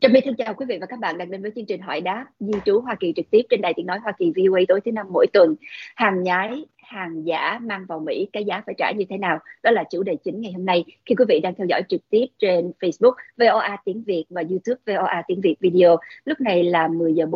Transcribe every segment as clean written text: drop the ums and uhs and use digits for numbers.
Trâm My thân chào quý vị và các bạn đang đến với chương trình hỏi đáp di trú Hoa Kỳ trực tiếp trên đài tiếng nói Hoa Kỳ VOA tối thứ năm mỗi tuần. Hàng nhái, hàng giả mang vào Mỹ, cái giá phải trả như thế nào? Đó là chủ đề chính ngày hôm nay. Khi quý vị đang theo dõi trực tiếp trên Facebook VOA tiếng Việt và YouTube VOA tiếng Việt video. Lúc này là 10 giờ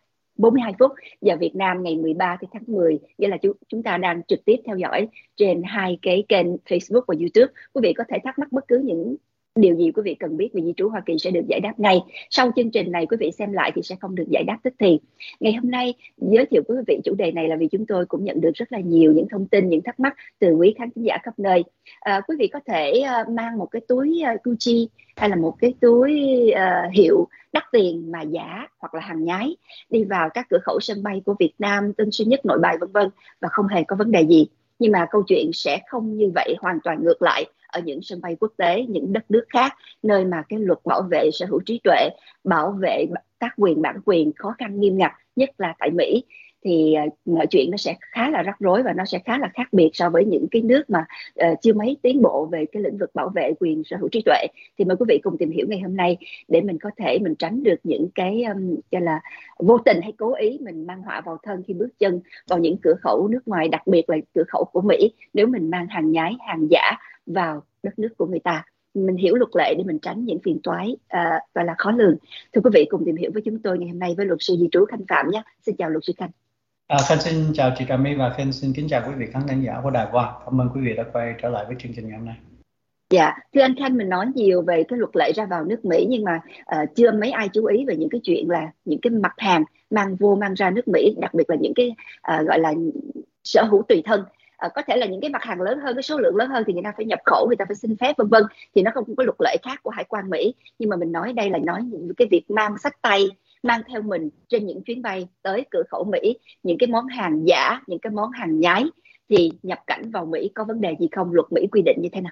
42 phút giờ Việt Nam ngày 13 tháng 10, nghĩa là chúng ta đang trực tiếp theo dõi trên hai cái kênh Facebook và YouTube. Quý vị có thể thắc mắc bất cứ những điều gì quý vị cần biết về di trú Hoa Kỳ sẽ được giải đáp ngay. Sau chương trình này quý vị xem lại thì sẽ không được giải đáp tức thì. Ngày hôm nay giới thiệu quý vị chủ đề này là vì chúng tôi cũng nhận được rất là nhiều những thông tin, những thắc mắc từ quý khán giả khắp nơi. Quý vị có thể mang một cái túi Gucci hay là một cái túi hiệu đắt tiền mà giả hoặc là hàng nhái đi vào các cửa khẩu sân bay của Việt Nam, Tân Sơn Nhất, Nội Bài vân vân và không hề có vấn đề gì. Nhưng mà câu chuyện sẽ không như vậy, hoàn toàn ngược lại ở những sân bay quốc tế, những đất nước khác, nơi mà cái luật bảo vệ sở hữu trí tuệ, bảo vệ các quyền bản quyền khó khăn nghiêm ngặt, nhất là tại Mỹ, thì mọi chuyện nó sẽ khá là rắc rối và nó sẽ khá là khác biệt so với những cái nước mà chưa mấy tiến bộ về cái lĩnh vực bảo vệ quyền sở hữu trí tuệ. Thì mời quý vị cùng tìm hiểu ngày hôm nay để mình có thể mình tránh được những cái cho là vô tình hay cố ý mình mang họa vào thân khi bước chân vào những cửa khẩu nước ngoài, đặc biệt là cửa khẩu của Mỹ, nếu mình mang hàng nhái, hàng giả vào đất nước của người ta. Mình hiểu luật lệ để mình tránh những phiền toái gọi là khó lường. Thưa quý vị, cùng tìm hiểu với chúng tôi ngày hôm nay với luật sư di trú Khanh Phạm nhé. Xin chào luật sư Khanh. Khanh xin chào chị Trà My và Khanh xin kính chào quý vị khán giả của Đài Voa. Cảm ơn quý vị đã quay trở lại với chương trình ngày hôm nay. Dạ, thưa anh Khanh, mình nói nhiều về cái luật lệ ra vào nước Mỹ nhưng mà chưa mấy ai chú ý về những cái chuyện là những cái mặt hàng mang vô mang ra nước Mỹ, đặc biệt là những cái gọi là sở hữu tùy thân. Có thể là những cái mặt hàng lớn hơn, cái số lượng lớn hơn thì người ta phải nhập khẩu, người ta phải xin phép vân vân, thì nó không có luật lệ khác của hải quan Mỹ. Nhưng mà mình nói đây là nói những cái việc mang xách tay, mang theo mình trên những chuyến bay tới cửa khẩu Mỹ, những cái món hàng giả, những cái món hàng nhái thì nhập cảnh vào Mỹ có vấn đề gì không? Luật Mỹ quy định như thế nào?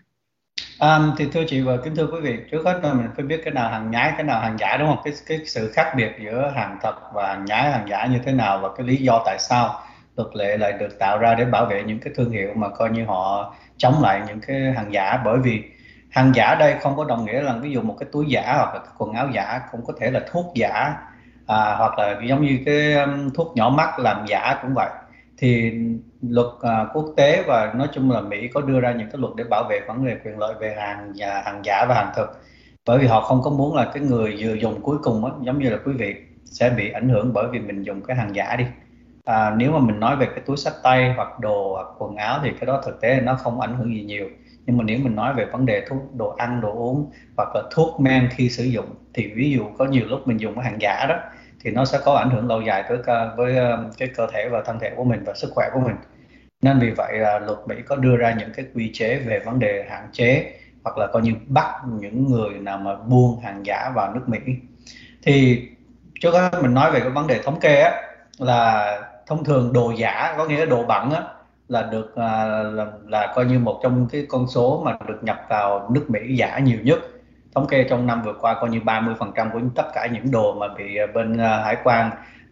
Thì thưa chị và kính thưa quý vị, trước hết mình phải biết cái nào hàng nhái, cái nào hàng giả, đúng không? Cái sự khác biệt giữa hàng thật và hàng nhái, hàng giả như thế nào, và cái lý do tại sao luật lệ lại được tạo ra để bảo vệ những cái thương hiệu mà coi như họ chống lại những cái hàng giả. Bởi vì hàng giả đây không có đồng nghĩa là ví dụ một cái túi giả hoặc là cái quần áo giả, cũng có thể là thuốc giả, hoặc là giống như cái thuốc nhỏ mắt làm giả cũng vậy. Thì luật quốc tế và nói chung là Mỹ có đưa ra những cái luật để bảo vệ vấn đề quyền lợi về hàng giả và hàng thực, bởi vì họ không có muốn là cái người vừa dùng cuối cùng á, giống như là quý vị sẽ bị ảnh hưởng bởi vì mình dùng cái hàng giả đi. Nếu mà mình nói về cái túi xách tay hoặc đồ hoặc quần áo thì cái đó thực tế nó không ảnh hưởng gì nhiều, nhưng mà nếu mình nói về vấn đề thuốc, đồ ăn, đồ uống hoặc là thuốc men khi sử dụng thì ví dụ có nhiều lúc mình dùng cái hàng giả đó thì nó sẽ có ảnh hưởng lâu dài với cái cơ thể và thân thể của mình và sức khỏe của mình. Nên vì vậy luật Mỹ có đưa ra những cái quy chế về vấn đề hạn chế hoặc là coi như bắt những người nào mà buôn hàng giả vào nước Mỹ. Thì trước đó mình nói về cái vấn đề thống kê á, là thông thường đồ giả, có nghĩa là đồ bẩn á, là được là coi như một trong cái con số mà được nhập vào nước Mỹ giả nhiều nhất. Thống kê trong năm vừa qua coi như 30% của tất cả những đồ mà bị bên hải quan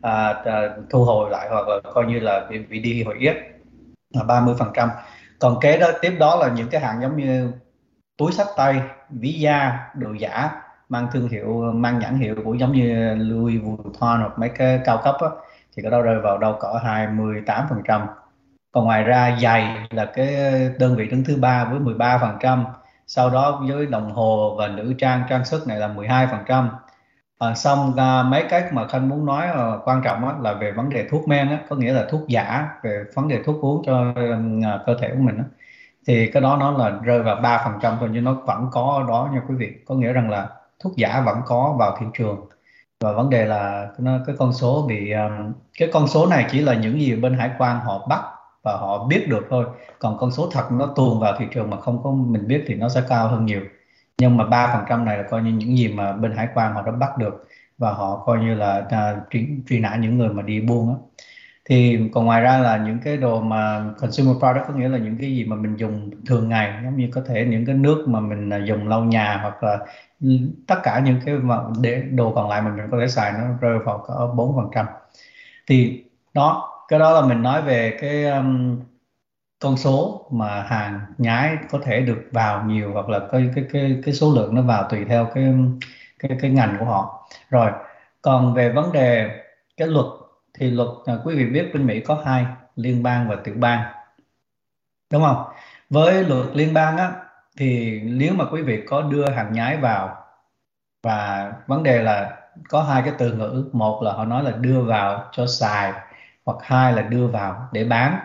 thu hồi lại hoặc là coi như là bị đi hủy á, là 30%. Còn kế đó tiếp đó là những cái hàng giống như túi xách tay, ví da, đồ giả mang thương hiệu, mang nhãn hiệu của giống như Louis Vuitton hoặc mấy cái cao cấp á, thì cái đó rơi vào đâu cỡ 28%. Còn ngoài ra giày là cái đơn vị đứng thứ ba với 13%. Sau đó với đồng hồ và nữ trang, trang sức này là 12%. Xong mấy cái mà Khanh muốn nói quan trọng á, là về vấn đề thuốc men á, có nghĩa là thuốc giả, về vấn đề thuốc uống cho cơ thể của mình á, thì cái đó nó là rơi vào 3% thôi, nhưng nó vẫn có ở đó nha quý vị. Có nghĩa rằng là thuốc giả vẫn có vào thị trường, và vấn đề là cái con số bị cái con số này chỉ là những gì bên hải quan họ bắt và họ biết được thôi. Còn con số thật nó tuồn vào thị trường mà không có mình biết thì nó sẽ cao hơn nhiều. Nhưng mà 3% này là coi như những gì mà bên hải quan họ đã bắt được, và họ coi như là truy nã những người mà đi buôn á. Thì còn ngoài ra là những cái đồ mà consumer product, có nghĩa là những cái gì mà mình dùng thường ngày, giống như có thể những cái nước mà mình dùng lau nhà, hoặc là tất cả những cái mà để đồ còn lại mà mình có thể xài, nó rơi vào có 4%. Thì đó, cái đó là mình nói về cái con số mà hàng nhái có thể được vào nhiều, hoặc là cái số lượng nó vào tùy theo cái ngành của họ. Rồi còn về vấn đề cái luật thì luật, quý vị biết bên Mỹ có hai, liên bang và tiểu bang, đúng không? Với luật liên bang á, thì nếu mà quý vị có đưa hàng nhái vào, và vấn đề là có hai cái từ ngữ, một là họ nói là đưa vào cho xài, hoặc hai là đưa vào để bán.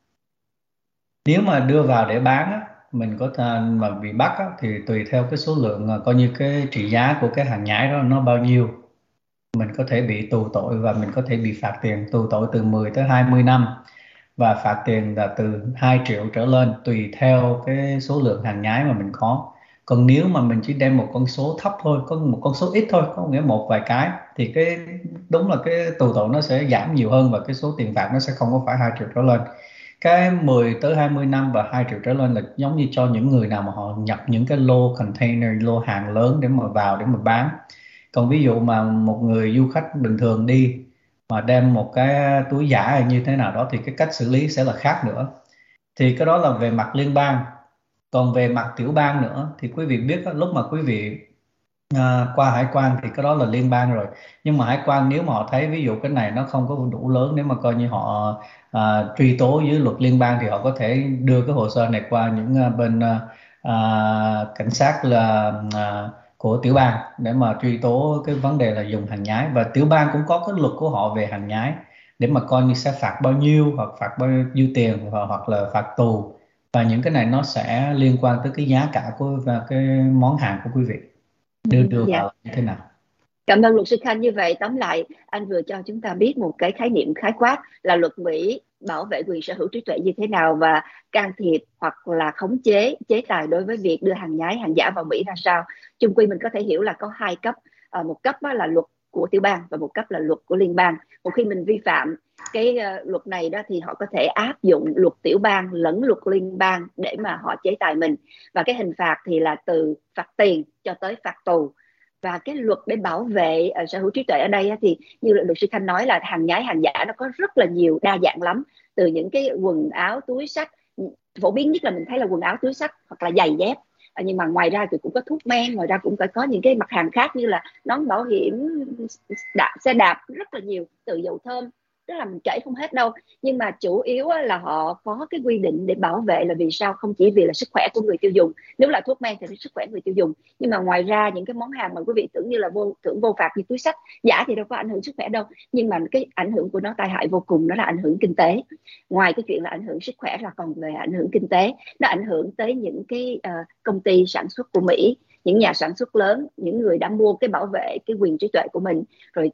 Nếu mà đưa vào để bán á, mình có thể mà bị bắt á, thì tùy theo cái số lượng, coi như cái trị giá của cái hàng nhái đó nó bao nhiêu, mình có thể bị tù tội và mình có thể bị phạt tiền, tù tội từ 10 tới 20 năm, và phạt tiền là từ 2 triệu trở lên tùy theo cái số lượng hàng nhái mà mình có. Còn nếu mà mình chỉ đem một con số thấp thôi, có một con số ít thôi, có nghĩa một vài cái, thì cái đúng là cái tù tội nó sẽ giảm nhiều hơn và cái số tiền phạt nó sẽ không có phải 2 triệu trở lên. Cái 10 tới 20 năm và 2 triệu trở lên là giống như cho những người nào mà họ nhập những cái lô container, lô hàng lớn để mà vào để mà bán. Còn ví dụ mà một người du khách bình thường đi mà đem một cái túi giả hay như thế nào đó thì cái cách xử lý sẽ là khác nữa. Thì cái đó là về mặt liên bang. Còn về mặt tiểu bang nữa thì quý vị biết lúc mà quý vị qua hải quan thì cái đó là liên bang rồi. Nhưng mà hải quan nếu mà họ thấy ví dụ cái này nó không có đủ lớn nếu mà coi như họ truy tố dưới luật liên bang, thì họ có thể đưa cái hồ sơ này qua những bên cảnh sát là của tiểu bang để mà truy tố cái vấn đề là dùng hàng nhái. Và tiểu bang cũng có cái luật của họ về hàng nhái để mà coi như sẽ phạt bao nhiêu, hoặc phạt bao nhiêu tiền, hoặc là phạt tù. Và những cái này nó sẽ liên quan tới cái giá cả của và cái món hàng của quý vị đưa Dạ. vào như thế nào. Cảm ơn luật sư Khanh. Như vậy tóm lại anh vừa cho chúng ta biết một cái khái niệm khái quát là luật Mỹ bảo vệ quyền sở hữu trí tuệ như thế nào, và can thiệp hoặc là khống chế chế tài đối với việc đưa hàng nhái hàng giả vào Mỹ ra sao. Chung quy mình có thể hiểu là có hai cấp. Một cấp là luật của tiểu bang và một cấp là luật của liên bang. Một khi mình vi phạm cái luật này đó thì họ có thể áp dụng luật tiểu bang lẫn luật liên bang để mà họ chế tài mình, và cái hình phạt thì là từ phạt tiền cho tới phạt tù. Và cái luật để bảo vệ sở hữu trí tuệ ở đây thì như luật sư Khanh nói là hàng nhái hàng giả nó có rất là nhiều, đa dạng lắm, từ những cái quần áo túi xách, phổ biến nhất là mình thấy là quần áo túi xách hoặc là giày dép. Nhưng mà ngoài ra thì cũng có thuốc men, ngoài ra cũng phải có những cái mặt hàng khác như là nón bảo hiểm, xe đạp, rất là nhiều, từ dầu thơm, tức là mình kể không hết đâu. Nhưng mà chủ yếu là họ có cái quy định để bảo vệ là vì sao, không chỉ vì là sức khỏe của người tiêu dùng, nếu là thuốc men thì là sức khỏe người tiêu dùng, nhưng mà ngoài ra những cái món hàng mà quý vị tưởng như là vô phạt như túi xách giả thì đâu có ảnh hưởng sức khỏe đâu, nhưng mà cái ảnh hưởng của nó tai hại vô cùng, đó là ảnh hưởng kinh tế. Ngoài cái chuyện là ảnh hưởng sức khỏe là còn về ảnh hưởng kinh tế, nó ảnh hưởng tới những cái công ty sản xuất của Mỹ, những nhà sản xuất lớn, những người đã mua cái bảo vệ cái quyền trí tuệ của mình, rồi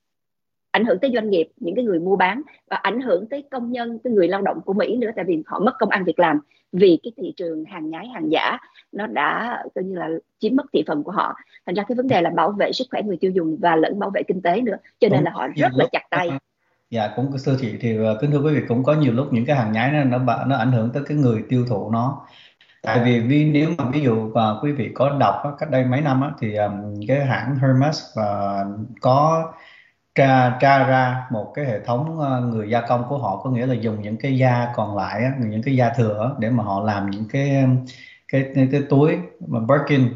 ảnh hưởng tới doanh nghiệp, những cái người mua bán, và ảnh hưởng tới công nhân, cái người lao động của Mỹ nữa, tại vì họ mất công ăn việc làm vì cái thị trường hàng nhái hàng giả nó đã coi như là chiếm mất thị phần của họ. Thành ra cái vấn đề là bảo vệ sức khỏe người tiêu dùng và lẫn bảo vệ kinh tế nữa, cho nên Cũng là họ nhiều rất là lúc chặt tay. dạ cũng thưa chị thì kính thưa quý vị, cũng có nhiều lúc những cái hàng nhái nó ảnh hưởng tới cái người tiêu thụ nó. Tại vì nếu mà ví dụ quý vị có đọc cách đây mấy năm thì cái hãng Hermes có tra ra một cái hệ thống người gia công của họ, có nghĩa là dùng những cái da còn lại những cái da thừa để mà họ làm những cái túi mà Birkin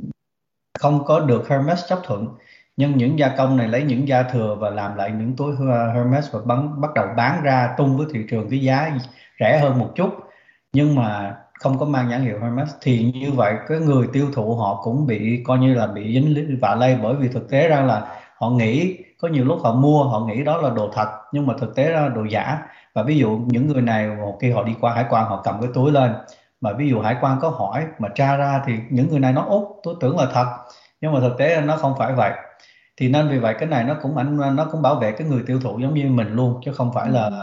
không có được Hermes chấp thuận. Nhưng những gia công này lấy những da thừa và làm lại những túi Hermes và bắt đầu bán ra tung với thị trường cái giá rẻ hơn một chút, nhưng mà không có mang nhãn hiệu Hermes. Thì như vậy cái người tiêu thụ họ cũng bị coi như là bị dính vạ lây, bởi vì thực tế ra là họ nghĩ, có nhiều lúc họ mua họ nghĩ đó là đồ thật nhưng mà thực tế ra là đồ giả. Và ví dụ những người này một khi họ đi qua hải quan, họ cầm cái túi lên mà ví dụ hải quan có hỏi mà tra ra thì những người này nói út tôi tưởng là thật, nhưng mà thực tế nó không phải vậy. Thì nên vì vậy cái này nó cũng bảo vệ cái người tiêu thụ giống như mình luôn, chứ không phải là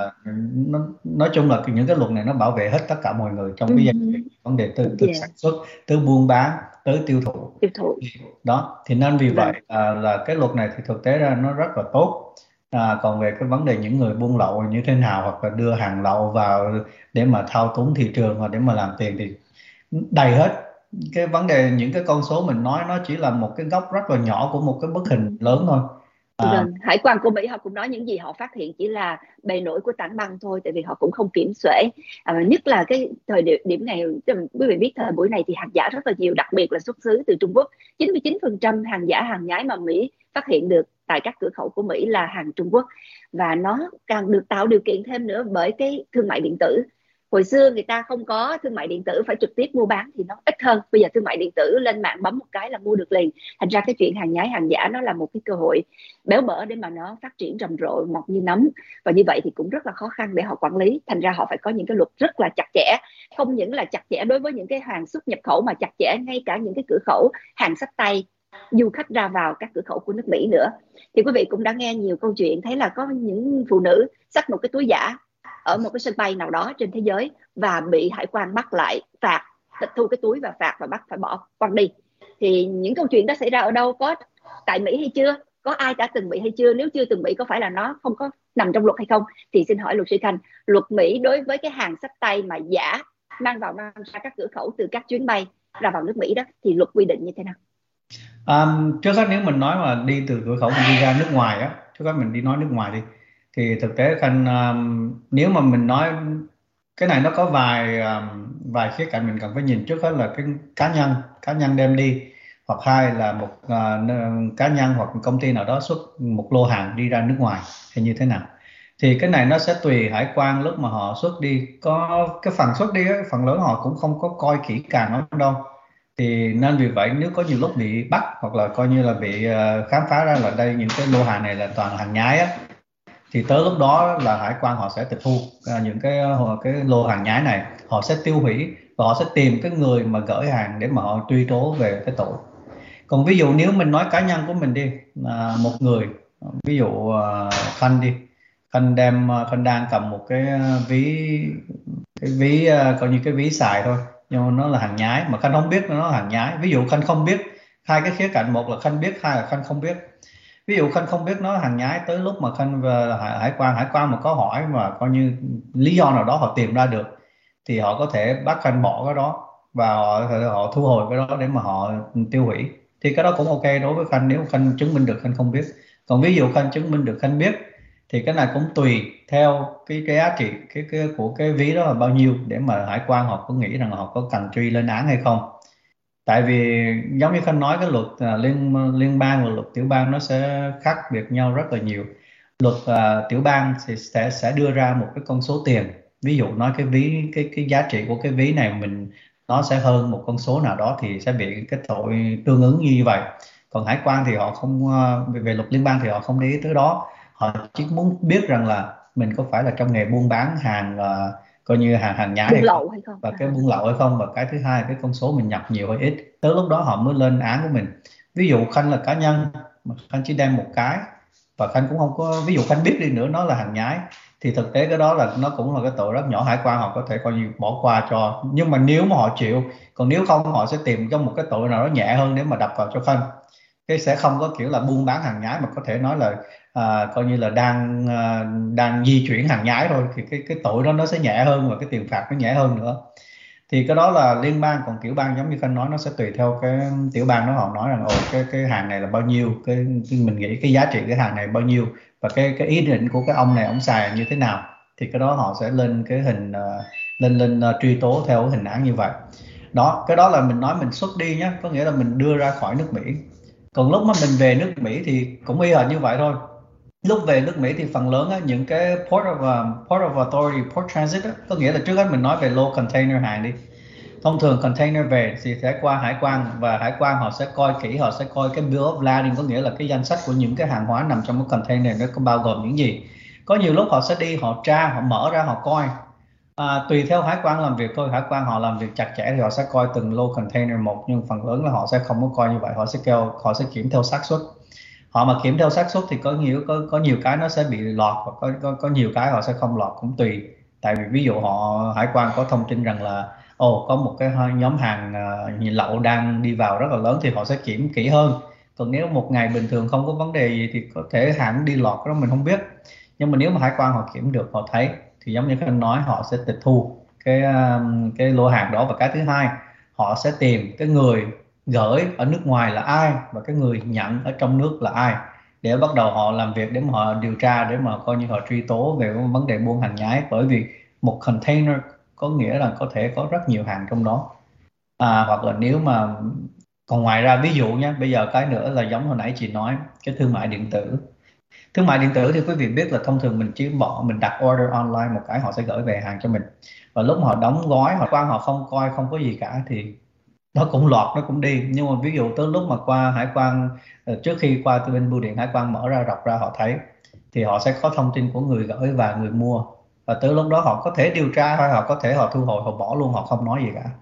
nói chung là những cái luật này nó bảo vệ hết tất cả mọi người trong cái vấn đề từ Yeah. sản xuất tới buôn bán tới tiêu thụ. Đó thì nên vì vậy là cái luật này thì thực tế ra nó rất là tốt. Còn về cái vấn đề những người buôn lậu như thế nào, hoặc là đưa hàng lậu vào để mà thao túng thị trường hoặc để mà làm tiền thì đầy hết. Cái vấn đề những cái con số mình nói nó chỉ là một cái góc rất là nhỏ của một cái bức hình lớn thôi. Vâng, hải quan của Mỹ họ cũng nói những gì họ phát hiện chỉ là bề nổi của tảng băng thôi, tại vì họ cũng không kiểm soát. Nhất là cái thời điểm này, quý vị biết thời buổi này thì hàng giả rất là nhiều, đặc biệt là xuất xứ từ Trung Quốc. 99% hàng giả hàng nhái mà Mỹ phát hiện được tại các cửa khẩu của Mỹ là hàng Trung Quốc, và nó càng được tạo điều kiện thêm nữa bởi cái thương mại điện tử. Hồi xưa người ta không có thương mại điện tử, phải trực tiếp mua bán thì nó ít hơn. Bây giờ thương mại điện tử, lên mạng bấm một cái là mua được liền. Thành ra cái chuyện hàng nhái hàng giả nó là một cái cơ hội béo bở để mà nó phát triển rầm rộ, mọc như nấm. Và như vậy thì cũng rất là khó khăn để họ quản lý. Thành ra họ phải có những cái luật rất là chặt chẽ, không những là chặt chẽ đối với những cái hàng xuất nhập khẩu, mà chặt chẽ ngay cả những cái cửa khẩu hàng xách tay du khách ra vào các cửa khẩu của nước Mỹ nữa. Thì quý vị cũng đã nghe nhiều câu chuyện thấy là có những phụ nữ xách một cái túi giả ở một cái sân bay nào đó trên thế giới và bị hải quan bắt lại, phạt, tịch thu cái túi và phạt và bắt phải bỏ quăng đi. Thì những câu chuyện đó xảy ra ở đâu? Có tại Mỹ hay chưa? Có ai đã từng bị hay chưa? Nếu chưa từng bị, có phải là nó không có nằm trong luật hay không? Thì xin hỏi luật sư Khanh, luật Mỹ đối với cái hàng xách tay mà giả mang vào mang ra các cửa khẩu từ các chuyến bay ra vào nước Mỹ đó thì luật quy định như thế nào? Trước hết nếu mình nói mà đi từ cửa khẩu mình đi ra nước ngoài á, trước hết mình đi nói nước ngoài đi, thì thực tế Khanh, nếu mà mình nói cái này nó có vài khía cạnh mình cần phải nhìn. Trước hết là cái cá nhân đem đi, hoặc hai là một cá nhân hoặc một công ty nào đó xuất một lô hàng đi ra nước ngoài hay như thế nào. Thì cái này nó sẽ tùy hải quan lúc mà họ xuất đi. Có cái phần xuất đi ấy, phần lớn họ cũng không có coi kỹ càng lắm đâu. Thì nên vì vậy nếu có nhiều lúc bị bắt hoặc là coi như là bị khám phá ra là đây những cái lô hàng này là toàn hàng nhái á, thì tới lúc đó là hải quan họ sẽ tịch thu những cái lô hàng nhái này, họ sẽ tiêu hủy và họ sẽ tìm cái người mà gửi hàng để mà họ truy tố về cái tội. Còn ví dụ nếu mình nói cá nhân của mình đi, một người, ví dụ Khanh đi, Khanh đang cầm một cái ví coi như cái ví xài thôi, nhưng mà nó là hàng nhái mà Khanh không biết nó là hàng nhái. Ví dụ Khanh không biết hai cái khía cạnh, một là Khanh biết, hai là Khanh không biết. Ví dụ Khanh không biết nó là hàng nhái, tới lúc mà Khanh về hải quan mà có hỏi mà coi như lý do nào đó họ tìm ra được thì họ có thể bắt Khanh bỏ cái đó và họ thu hồi cái đó để mà họ tiêu hủy. Thì cái đó cũng ok đối với Khanh nếu Khanh chứng minh được Khanh không biết. Còn ví dụ Khanh chứng minh được Khanh biết thì cái này cũng tùy theo cái giá trị của cái ví đó là bao nhiêu để mà hải quan họ có nghĩ rằng họ có cần truy lên án hay không. Tại vì giống như Khanh nói, cái luật liên bang và luật tiểu bang nó sẽ khác biệt nhau rất là nhiều. Luật tiểu bang thì sẽ đưa ra một cái con số tiền, ví dụ nói cái ví cái giá trị của cái ví này nó sẽ hơn một con số nào đó thì sẽ bị cái tội tương ứng như vậy. Còn hải quan thì họ không, về luật liên bang thì họ không để ý tới đó, họ chỉ muốn biết rằng là mình có phải là trong nghề buôn bán hàng coi như hàng nhái buôn lậu hay không, và cái buôn lậu hay không, và cái thứ hai cái con số mình nhập nhiều hay ít, tới lúc đó họ mới lên án của mình. Ví dụ Khanh là cá nhân mà Khanh chỉ đem một cái và Khanh cũng không có, ví dụ Khanh biết đi nữa nó là hàng nhái thì thực tế cái đó là nó cũng là cái tội rất nhỏ, hải quan họ có thể coi như bỏ qua cho. Nhưng mà nếu mà họ chịu, còn nếu không họ sẽ tìm cho một cái tội nào đó nhẹ hơn để mà đập vào cho Khanh. Cái sẽ không có kiểu là buôn bán hàng nhái mà có thể nói là coi như là đang di chuyển hàng nhái thôi, thì cái tội đó nó sẽ nhẹ hơn và cái tiền phạt nó nhẹ hơn nữa. Thì cái đó là liên bang. Còn tiểu bang giống như Khanh nói, nó sẽ tùy theo cái tiểu bang đó, họ nói rằng cái hàng này là bao nhiêu, mình nghĩ cái giá trị cái hàng này bao nhiêu và cái ý định của cái ông này ông xài như thế nào, thì cái đó họ sẽ lên cái hình lên truy tố theo hình án như vậy. Đó, cái đó là mình nói mình xuất đi nhé, có nghĩa là mình đưa ra khỏi nước Mỹ. Còn lúc mà mình về nước Mỹ thì cũng y hệt như vậy thôi. Lúc về nước Mỹ thì phần lớn á, những cái port of authority, port transit á, có nghĩa là trước hết mình nói về lô container hàng đi. Thông thường container về thì sẽ qua hải quan và hải quan họ sẽ coi kỹ, họ sẽ coi cái bill of lading, có nghĩa là cái danh sách của những cái hàng hóa nằm trong cái container nó có bao gồm những gì. Có nhiều lúc họ sẽ đi, họ tra, họ mở ra, họ coi. Tùy theo hải quan làm việc thôi, hải quan họ làm việc chặt chẽ thì họ sẽ coi từng lô container một, nhưng phần lớn là họ sẽ không có coi như vậy, họ sẽ kiểm theo xác suất. Họ mà kiểm theo xác suất thì có nhiều cái nó sẽ bị lọt và có nhiều cái họ sẽ không lọt, cũng tùy. Tại vì ví dụ hải quan có thông tin rằng là có một cái nhóm hàng lậu đang đi vào rất là lớn thì họ sẽ kiểm kỹ hơn. Còn nếu một ngày bình thường không có vấn đề gì thì có thể hàng đi lọt đó mình không biết. Nhưng mà nếu mà hải quan họ kiểm được, họ thấy thì giống như anh nói, họ sẽ tịch thu cái lô hàng đó. Và cái thứ hai, họ sẽ tìm cái người gửi ở nước ngoài là ai và cái người nhận ở trong nước là ai. để bắt đầu họ làm việc, để mà họ điều tra, để mà coi như họ truy tố về cái vấn đề buôn hàng nhái. Bởi vì một container có nghĩa là có thể có rất nhiều hàng trong đó. Hoặc là nếu mà còn ngoài ra, ví dụ nhé, bây giờ cái nữa là giống hồi nãy chị nói, cái thương mại điện tử. Thương mại điện tử thì quý vị biết là thông thường mình chỉ mình đặt order online một cái, họ sẽ gửi về hàng cho mình. Và lúc mà họ đóng gói, họ không coi, không có gì cả, thì nó cũng lọt, nó cũng đi. Nhưng mà ví dụ tới lúc mà qua hải quan, trước khi qua từ bên bưu điện hải quan mở ra, đọc ra họ thấy, thì họ sẽ có thông tin của người gửi và người mua. Và tới lúc đó họ có thể điều tra, hay họ có thể họ thu hồi, họ bỏ luôn, họ không nói gì cả.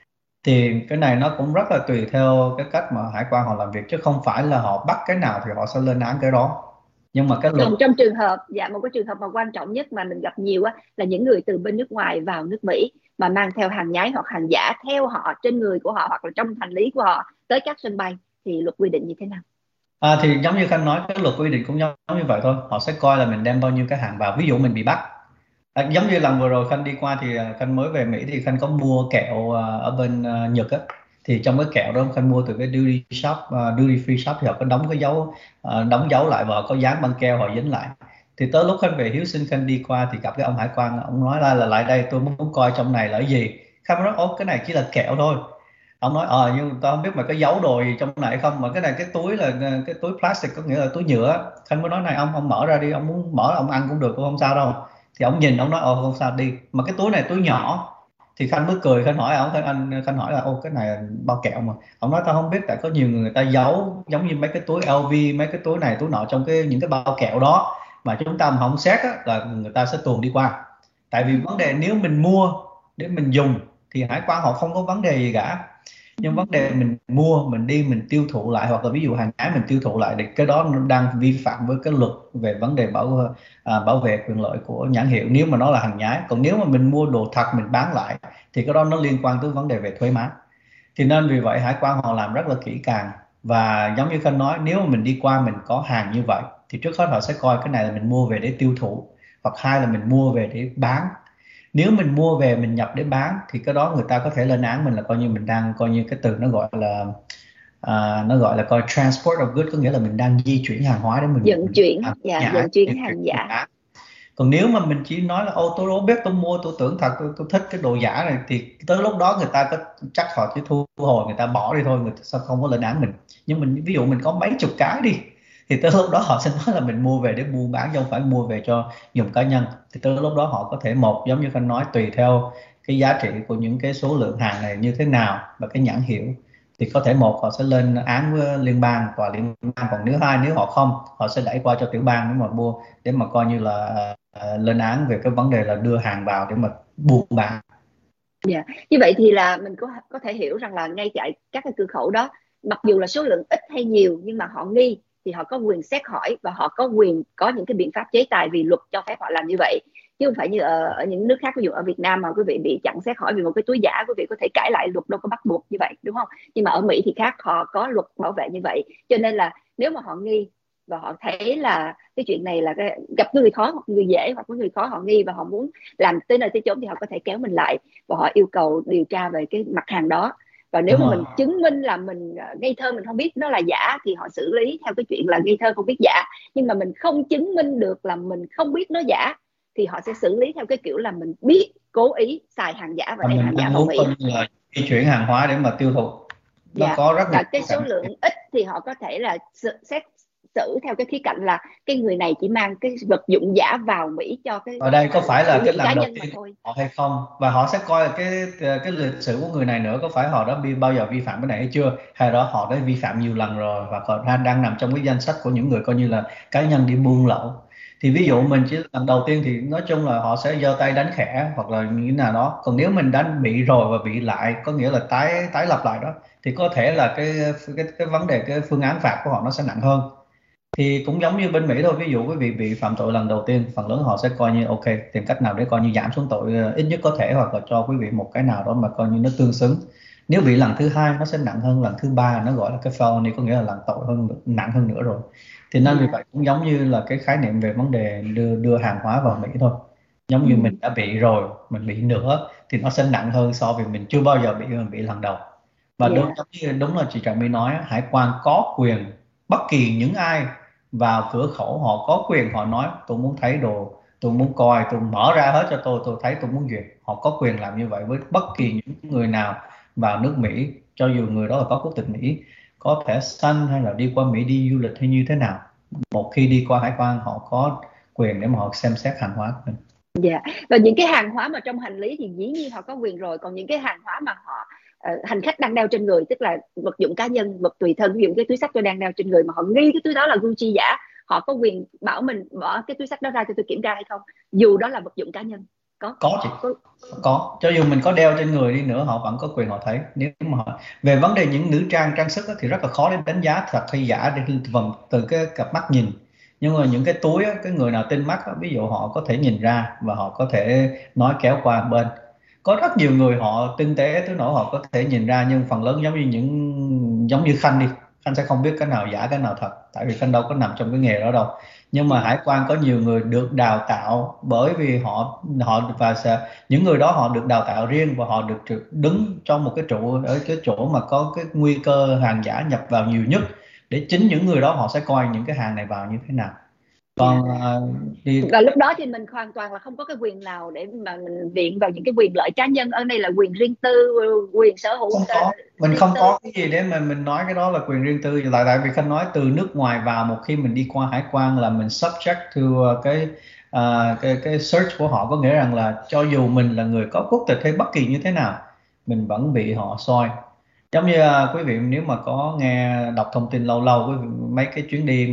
Thì cái này nó cũng rất là tùy theo cái cách mà hải quan họ làm việc, chứ không phải là họ bắt cái nào thì họ sẽ lên án cái đó. Nhưng mà cái luật. Còn trong trường hợp, một cái trường hợp mà quan trọng nhất mà mình gặp nhiều á, là những người từ bên nước ngoài vào nước Mỹ mà mang theo hàng nhái hoặc hàng giả theo họ, trên người của họ hoặc là trong hành lý của họ tới các sân bay, thì luật quy định như thế nào? Thì giống như Khanh nói, cái luật quy định cũng giống như vậy thôi. Họ sẽ coi là mình đem bao nhiêu cái hàng vào. Ví dụ mình bị bắt, giống như lần vừa rồi Khanh đi qua thì Khanh mới về Mỹ, thì Khanh có mua kẹo ở bên Nhật á. Thì trong cái kẹo đó Khanh mua từ cái duty shop, duty free shop, thì họ có đóng cái dấu, đóng dấu lại, và họ có dán băng keo họ dính lại. Thì tới lúc Khanh về Hiếu Sinh, Khanh đi qua thì gặp cái ông hải quan, ông nói là lại đây, tôi muốn coi trong này là cái gì. Khanh nói ố, cái này chỉ là kẹo thôi. Ông nói nhưng tao không biết mà có giấu đồ gì trong này không, mà cái này cái túi là cái túi plastic, có nghĩa là túi nhựa. Khanh mới nói này, ông mở ra đi, ông muốn mở ông ăn cũng được, cũng không sao đâu. Thì ông nhìn, ông nói không sao đi, mà cái túi này túi nhỏ. Thì Khanh mới cười, Khanh hỏi ông, Khanh hỏi là cái này là bao kẹo mà. Ông nói tao không biết, tại có nhiều người ta giấu giống như mấy cái túi LV, mấy cái túi này túi nọ trong những cái bao kẹo đó, mà chúng ta mà không xét á, là người ta sẽ tuồn đi qua. Tại vì vấn đề nếu mình mua để mình dùng thì hải quan họ không có vấn đề gì cả. Nhưng vấn đề mình mua, mình đi mình tiêu thụ lại, hoặc là ví dụ hàng nhái mình tiêu thụ lại, thì cái đó nó đang vi phạm với cái luật về vấn đề bảo vệ quyền lợi của nhãn hiệu, nếu mà nó là hàng nhái. Còn nếu mà mình mua đồ thật mình bán lại thì cái đó nó liên quan tới vấn đề về thuế má. Thì nên vì vậy hải quan họ làm rất là kỹ càng. Và giống như Khanh nói, nếu mà mình đi qua mình có hàng như vậy, thì trước hết họ sẽ coi cái này là mình mua về để tiêu thụ, hoặc hai là mình mua về để bán. Nếu mình mua về mình nhập để bán thì cái đó người ta có thể lên án mình, là coi như mình đang, coi như cái từ nó gọi là coi transport of goods, có nghĩa là mình đang di chuyển hàng hóa để mình Vận chuyển, nhã vận chuyển di chuyển hàng hàng giả. hóa. Còn nếu mà mình chỉ nói là tôi đâu biết, tôi mua tôi tưởng thật, tôi thích cái đồ giả này, thì tới lúc đó người ta có chắc họ chỉ thu hồi, người ta bỏ đi thôi, người ta sao không có lên án mình. Nhưng mình ví dụ mình có mấy chục cái đi, thì tới lúc đó họ sẽ nói là mình mua về để buôn bán, chứ không phải mua về cho dùng cá nhân. Thì tới lúc đó họ có thể, một giống như Khanh nói, tùy theo cái giá trị của những cái số lượng hàng này như thế nào và cái nhãn hiệu, thì có thể một họ sẽ lên án với liên bang, tòa liên bang. Còn nếu họ không, họ sẽ đẩy qua cho tiểu bang để mà mua, để mà coi như là lên án về cái vấn đề là đưa hàng vào để mà buôn bán. Như vậy thì là mình có thể hiểu rằng là ngay tại các cái cửa khẩu đó, mặc dù là số lượng ít hay nhiều, nhưng mà họ nghi thì họ có quyền xét hỏi, và họ có quyền có những cái biện pháp chế tài vì luật cho phép họ làm như vậy. Chứ không phải như ở những nước khác, ví dụ ở Việt Nam mà quý vị bị chặn xét hỏi vì một cái túi giả, quý vị có thể cãi lại, luật đâu có bắt buộc như vậy, đúng không? Nhưng mà ở Mỹ thì khác, họ có luật bảo vệ như vậy. Cho nên là nếu mà họ nghi và họ thấy là cái chuyện này là gặp người khó hoặc người dễ, hoặc có người khó họ nghi và họ muốn làm tới nơi tới chốn, thì họ có thể kéo mình lại và họ yêu cầu điều tra về cái mặt hàng đó. Và nếu Đúng mà rồi. mình chứng minh là mình ngây thơ, mình không biết nó là giả, thì họ xử lý theo cái chuyện là ngây thơ không biết giả. Nhưng mà mình không chứng minh được là mình không biết nó giả, thì họ sẽ xử lý theo cái kiểu là mình biết cố ý xài hàng giả và Và đem mình hàng giả đang vào muốn coi Mỹ. như là di chuyển hàng hóa để mà tiêu thụ. Nó Dạ. có rất nhiều Và cái số cảnh. lượng ít thì họ có thể là xét xử theo cái khía cạnh là cái người này chỉ mang cái vật dụng giả vào Mỹ cho cái Ở đây có phải là sử cái dụng cá lần đầu nhân mà tiên thôi. họ hay không, và họ sẽ coi là cái lịch sử của người này nữa, có phải họ đã bao giờ vi phạm cái này hay chưa, hay đó họ đã vi phạm nhiều lần rồi và họ đang nằm trong cái danh sách của những người coi như là cá nhân đi buôn lậu. Thì ví dụ mình chỉ lần đầu tiên thì nói chung là họ sẽ giơ tay đánh khẽ hoặc là như thế nào đó. Còn nếu mình đánh bị rồi và bị lại, có nghĩa là tái tái lập lại đó, thì có thể là cái vấn đề, cái phương án phạt của họ nó sẽ nặng hơn. Thì cũng giống như bên Mỹ thôi, ví dụ quý vị bị phạm tội lần đầu tiên, phần lớn họ sẽ coi như ok, tìm cách nào để coi như giảm xuống tội ít nhất có thể, hoặc là cho quý vị một cái nào đó mà coi như nó tương xứng. Nếu bị lần thứ hai nó sẽ nặng hơn lần thứ ba, nó gọi là cái felony, có nghĩa là lần tội nặng hơn nữa rồi. Thì nên vì vậy cũng giống như là cái khái niệm về vấn đề đưa hàng hóa vào Mỹ thôi. Giống như mình đã bị rồi, mình bị nữa thì nó sẽ nặng hơn so với mình chưa bao giờ bị lần đầu. Và đúng là chị Trà My nói, hải quan có quyền bất kỳ những ai vào cửa khẩu họ có quyền họ nói tôi muốn thấy đồ, tôi muốn coi, tôi mở ra hết cho tôi thấy, tôi muốn duyệt. Họ có quyền làm như vậy với bất kỳ những người nào vào nước Mỹ, cho dù người đó là có quốc tịch Mỹ, có thẻ xanh hay là đi qua Mỹ đi du lịch hay như thế nào. Một khi đi qua hải quan họ có quyền để mà họ xem xét hàng hóa của mình. Dạ. Và những cái hàng hóa mà trong hành lý thì dĩ nhiên họ có quyền rồi, còn những cái hàng hóa mà họ hành khách đang đeo trên người, tức là vật dụng cá nhân, vật tùy thân, ví dụ cái túi xách tôi đang đeo trên người mà họ nghi cái túi đó là Gucci giả, họ có quyền bảo mình bỏ cái túi xách đó ra cho tôi kiểm tra hay không, dù đó là vật dụng cá nhân. Có chị, có, cho dù mình có đeo trên người đi nữa họ vẫn có quyền họ thấy. Nếu mà về vấn đề những nữ trang trang sức thì rất là khó để đánh giá thật hay giả từ cái cặp mắt nhìn. Nhưng mà những cái túi cái người nào tinh mắt ví dụ họ có thể nhìn ra và họ có thể nói kéo qua bên. Có rất nhiều người họ tinh tế tới nỗi họ có thể nhìn ra, nhưng phần lớn giống như Khanh đi, Khanh sẽ không biết cái nào giả cái nào thật, tại vì Khanh đâu có nằm trong cái nghề đó đâu. Nhưng mà hải quan có nhiều người được đào tạo, bởi vì những người đó họ được đào tạo riêng và họ được đứng trong một cái trụ ở cái chỗ mà có cái nguy cơ hàng giả nhập vào nhiều nhất, để chính những người đó họ sẽ coi những cái hàng này vào như thế nào. Còn và lúc đó thì mình hoàn toàn là không có cái quyền nào để mà mình viện vào những cái quyền lợi cá nhân. Ở đây là quyền riêng tư, quyền sở hữu. Mình không có cái gì để mà mình nói cái đó là quyền riêng tư. Tại vì Khanh nói từ nước ngoài vào, một khi mình đi qua hải quan là mình subject to cái search của họ, có nghĩa rằng là cho dù mình là người có quốc tịch hay bất kỳ như thế nào, mình vẫn bị họ soi. Giống như quý vị nếu mà có nghe đọc thông tin lâu lâu mấy cái chuyến đi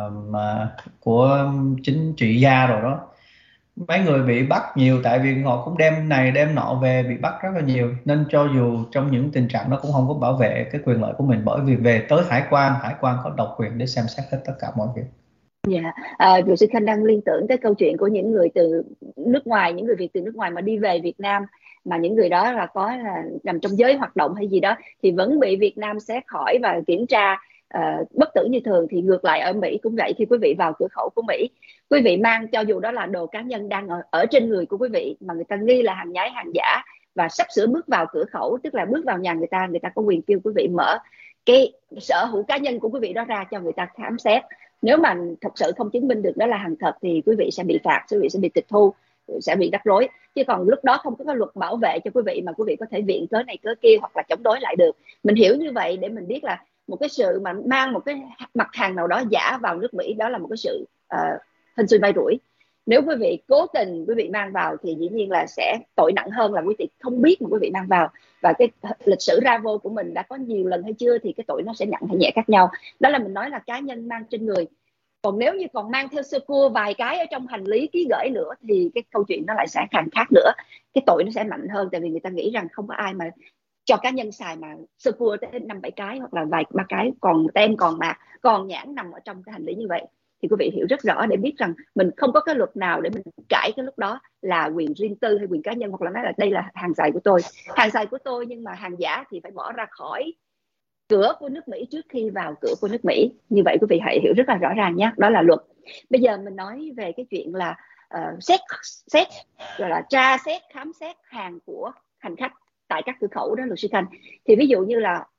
mà của chính trị gia rồi đó, mấy người bị bắt nhiều, tại vì họ cũng đem này đem nọ về, bị bắt rất là nhiều. Nên cho dù trong những tình trạng đó cũng không có bảo vệ cái quyền lợi của mình, bởi vì về tới hải quan có độc quyền để xem xét hết tất cả mọi việc. Dạ, luật sư Khanh đang liên tưởng tới câu chuyện của những người từ nước ngoài, những người Việt từ nước ngoài mà đi về Việt Nam, mà những người đó là nằm trong giới hoạt động hay gì đó thì vẫn bị Việt Nam xét hỏi và kiểm tra bất tử như thường. Thì ngược lại ở Mỹ cũng vậy, khi quý vị vào cửa khẩu của Mỹ, quý vị mang cho dù đó là đồ cá nhân đang ở trên người của quý vị mà người ta nghi là hàng nhái hàng giả và sắp sửa bước vào cửa khẩu, tức là bước vào nhà người ta có quyền kêu quý vị mở cái sở hữu cá nhân của quý vị đó ra cho người ta khám xét. Nếu mà thật sự không chứng minh được đó là hàng thật thì quý vị sẽ bị phạt, quý vị sẽ bị tịch thu, sẽ bị rắc rối. Chứ còn lúc đó không có cái luật bảo vệ cho quý vị mà quý vị có thể viện cớ này cớ kia hoặc là chống đối lại được. Mình hiểu như vậy để mình biết là một cái sự mà mang một cái mặt hàng nào đó giả vào nước Mỹ, đó là một cái sự hên xui may rủi. Nếu quý vị cố tình quý vị mang vào thì dĩ nhiên là sẽ tội nặng hơn là quý vị không biết mà quý vị mang vào. Và cái lịch sử ra vô của mình đã có nhiều lần hay chưa thì cái tội nó sẽ nặng hay nhẹ khác nhau. Đó là mình nói là cá nhân mang trên người. Còn nếu như còn mang theo sơ cua vài cái ở trong hành lý ký gửi nữa thì cái câu chuyện nó lại sẽ càng khác nữa, cái tội nó sẽ mạnh hơn. Tại vì người ta nghĩ rằng không có ai mà cho cá nhân xài mà sơ cua tới 5-7 cái hoặc là vài ba cái, còn tem còn mạc còn nhãn nằm ở trong cái hành lý như vậy. Thì quý vị hiểu rất rõ để biết rằng mình không có cái luật nào để mình cãi cái lúc đó là quyền riêng tư hay quyền cá nhân, hoặc là nói là đây là hàng xài của tôi, hàng xài của tôi, nhưng mà hàng giả thì phải bỏ ra khỏi cửa của nước Mỹ trước khi vào cửa của nước Mỹ. Như vậy quý vị hãy hiểu rất là rõ ràng nhé, đó là luật. Bây giờ mình nói về cái chuyện là xét gọi là tra xét, khám xét hàng của hành khách tại các cửa khẩu đó, luật sư Khanh. Thì ví dụ như là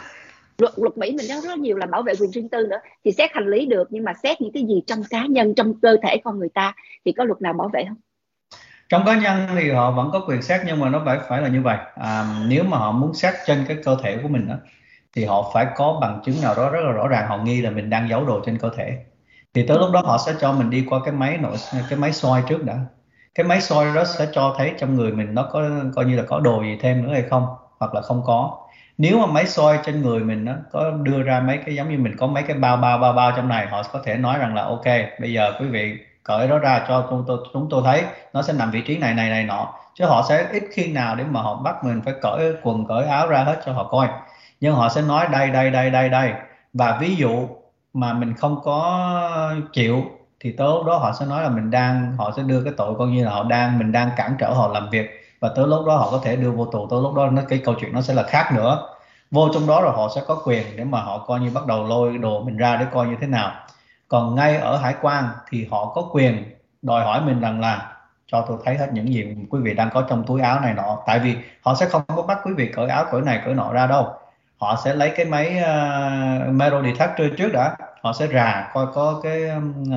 luật Mỹ mình nói rất nhiều là bảo vệ quyền riêng tư nữa, thì xét hành lý được, nhưng mà xét những cái gì trong cá nhân, trong cơ thể con người ta thì có luật nào bảo vệ không? Trong cá nhân thì họ vẫn có quyền xét, nhưng mà nó phải là như vậy. Nếu mà họ muốn xét trên cái cơ thể của mình đó, thì họ phải có bằng chứng nào đó rất là rõ ràng, họ nghi là mình đang giấu đồ trên cơ thể, thì tới lúc đó họ sẽ cho mình đi qua cái máy soi trước đã. Cái máy soi đó sẽ cho thấy trong người mình nó có coi như là có đồ gì thêm nữa hay không, hoặc là không có. Nếu mà máy soi trên người mình nó có đưa ra mấy cái giống như mình có mấy cái bao trong này, họ có thể nói rằng là ok, bây giờ quý vị cởi nó ra cho chúng tôi thấy nó sẽ nằm vị trí này nọ. Chứ họ sẽ ít khi nào để mà họ bắt mình phải cởi quần cởi áo ra hết cho họ coi, nhưng họ sẽ nói đây. Và ví dụ mà mình không có chịu thì tới lúc đó họ sẽ nói là họ sẽ đưa cái tội coi như là mình đang cản trở họ làm việc, và tới lúc đó họ có thể đưa vô tù. Tới lúc đó cái câu chuyện nó sẽ là khác nữa. Vô trong đó rồi họ sẽ có quyền để mà họ coi như bắt đầu lôi đồ mình ra để coi như thế nào. Còn ngay ở hải quan thì họ có quyền đòi hỏi mình rằng là cho tôi thấy hết những gì quý vị đang có trong túi áo này nọ. Tại vì họ sẽ không có bắt quý vị cởi áo cởi này cởi nọ ra đâu, họ sẽ lấy cái máy metal detector trước đã, họ sẽ rà coi có cái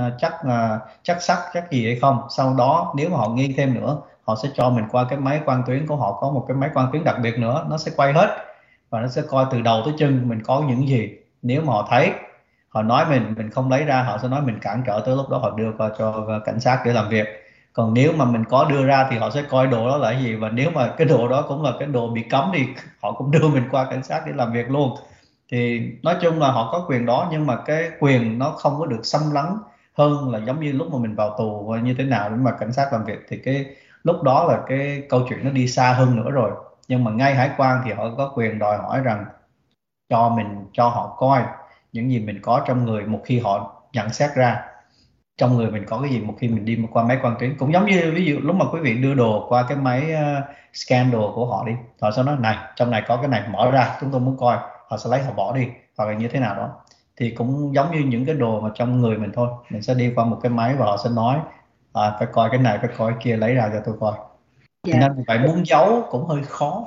chắc sắt chắc gì hay không, sau đó nếu mà họ nghi thêm nữa họ sẽ cho mình qua cái máy quang tuyến của họ, có một cái máy quang tuyến đặc biệt nữa, nó sẽ quay hết và nó sẽ coi từ đầu tới chân mình có những gì. Nếu mà họ thấy, họ nói mình không lấy ra, họ sẽ nói mình cản trở, tới lúc đó họ đưa qua cho cảnh sát để làm việc. Còn nếu mà mình có đưa ra thì họ sẽ coi đồ đó là cái gì, và nếu mà cái đồ đó cũng là cái đồ bị cấm thì họ cũng đưa mình qua cảnh sát để làm việc luôn. Thì nói chung là họ có quyền đó, nhưng mà cái quyền nó không có được xâm lấn hơn là giống như lúc mà mình vào tù như thế nào để mà cảnh sát làm việc, thì cái lúc đó là cái câu chuyện nó đi xa hơn nữa rồi. Nhưng mà ngay hải quan thì họ có quyền đòi hỏi rằng cho họ coi những gì mình có trong người một khi họ nhận xét ra trong người mình có cái gì một khi mình đi qua máy quang tuyến. Cũng giống như ví dụ lúc mà quý vị đưa đồ qua cái máy scan đồ của họ đi, họ sẽ nói này, trong này có cái này, mở ra chúng tôi muốn coi, họ sẽ lấy họ bỏ đi hoặc là như thế nào đó. Thì cũng giống như những cái đồ mà trong người mình thôi, mình sẽ đi qua một cái máy và họ sẽ nói phải coi cái này, phải coi cái kia, lấy ra cho tôi coi. Thì Dạ. nên vậy muốn giấu cũng hơi khó.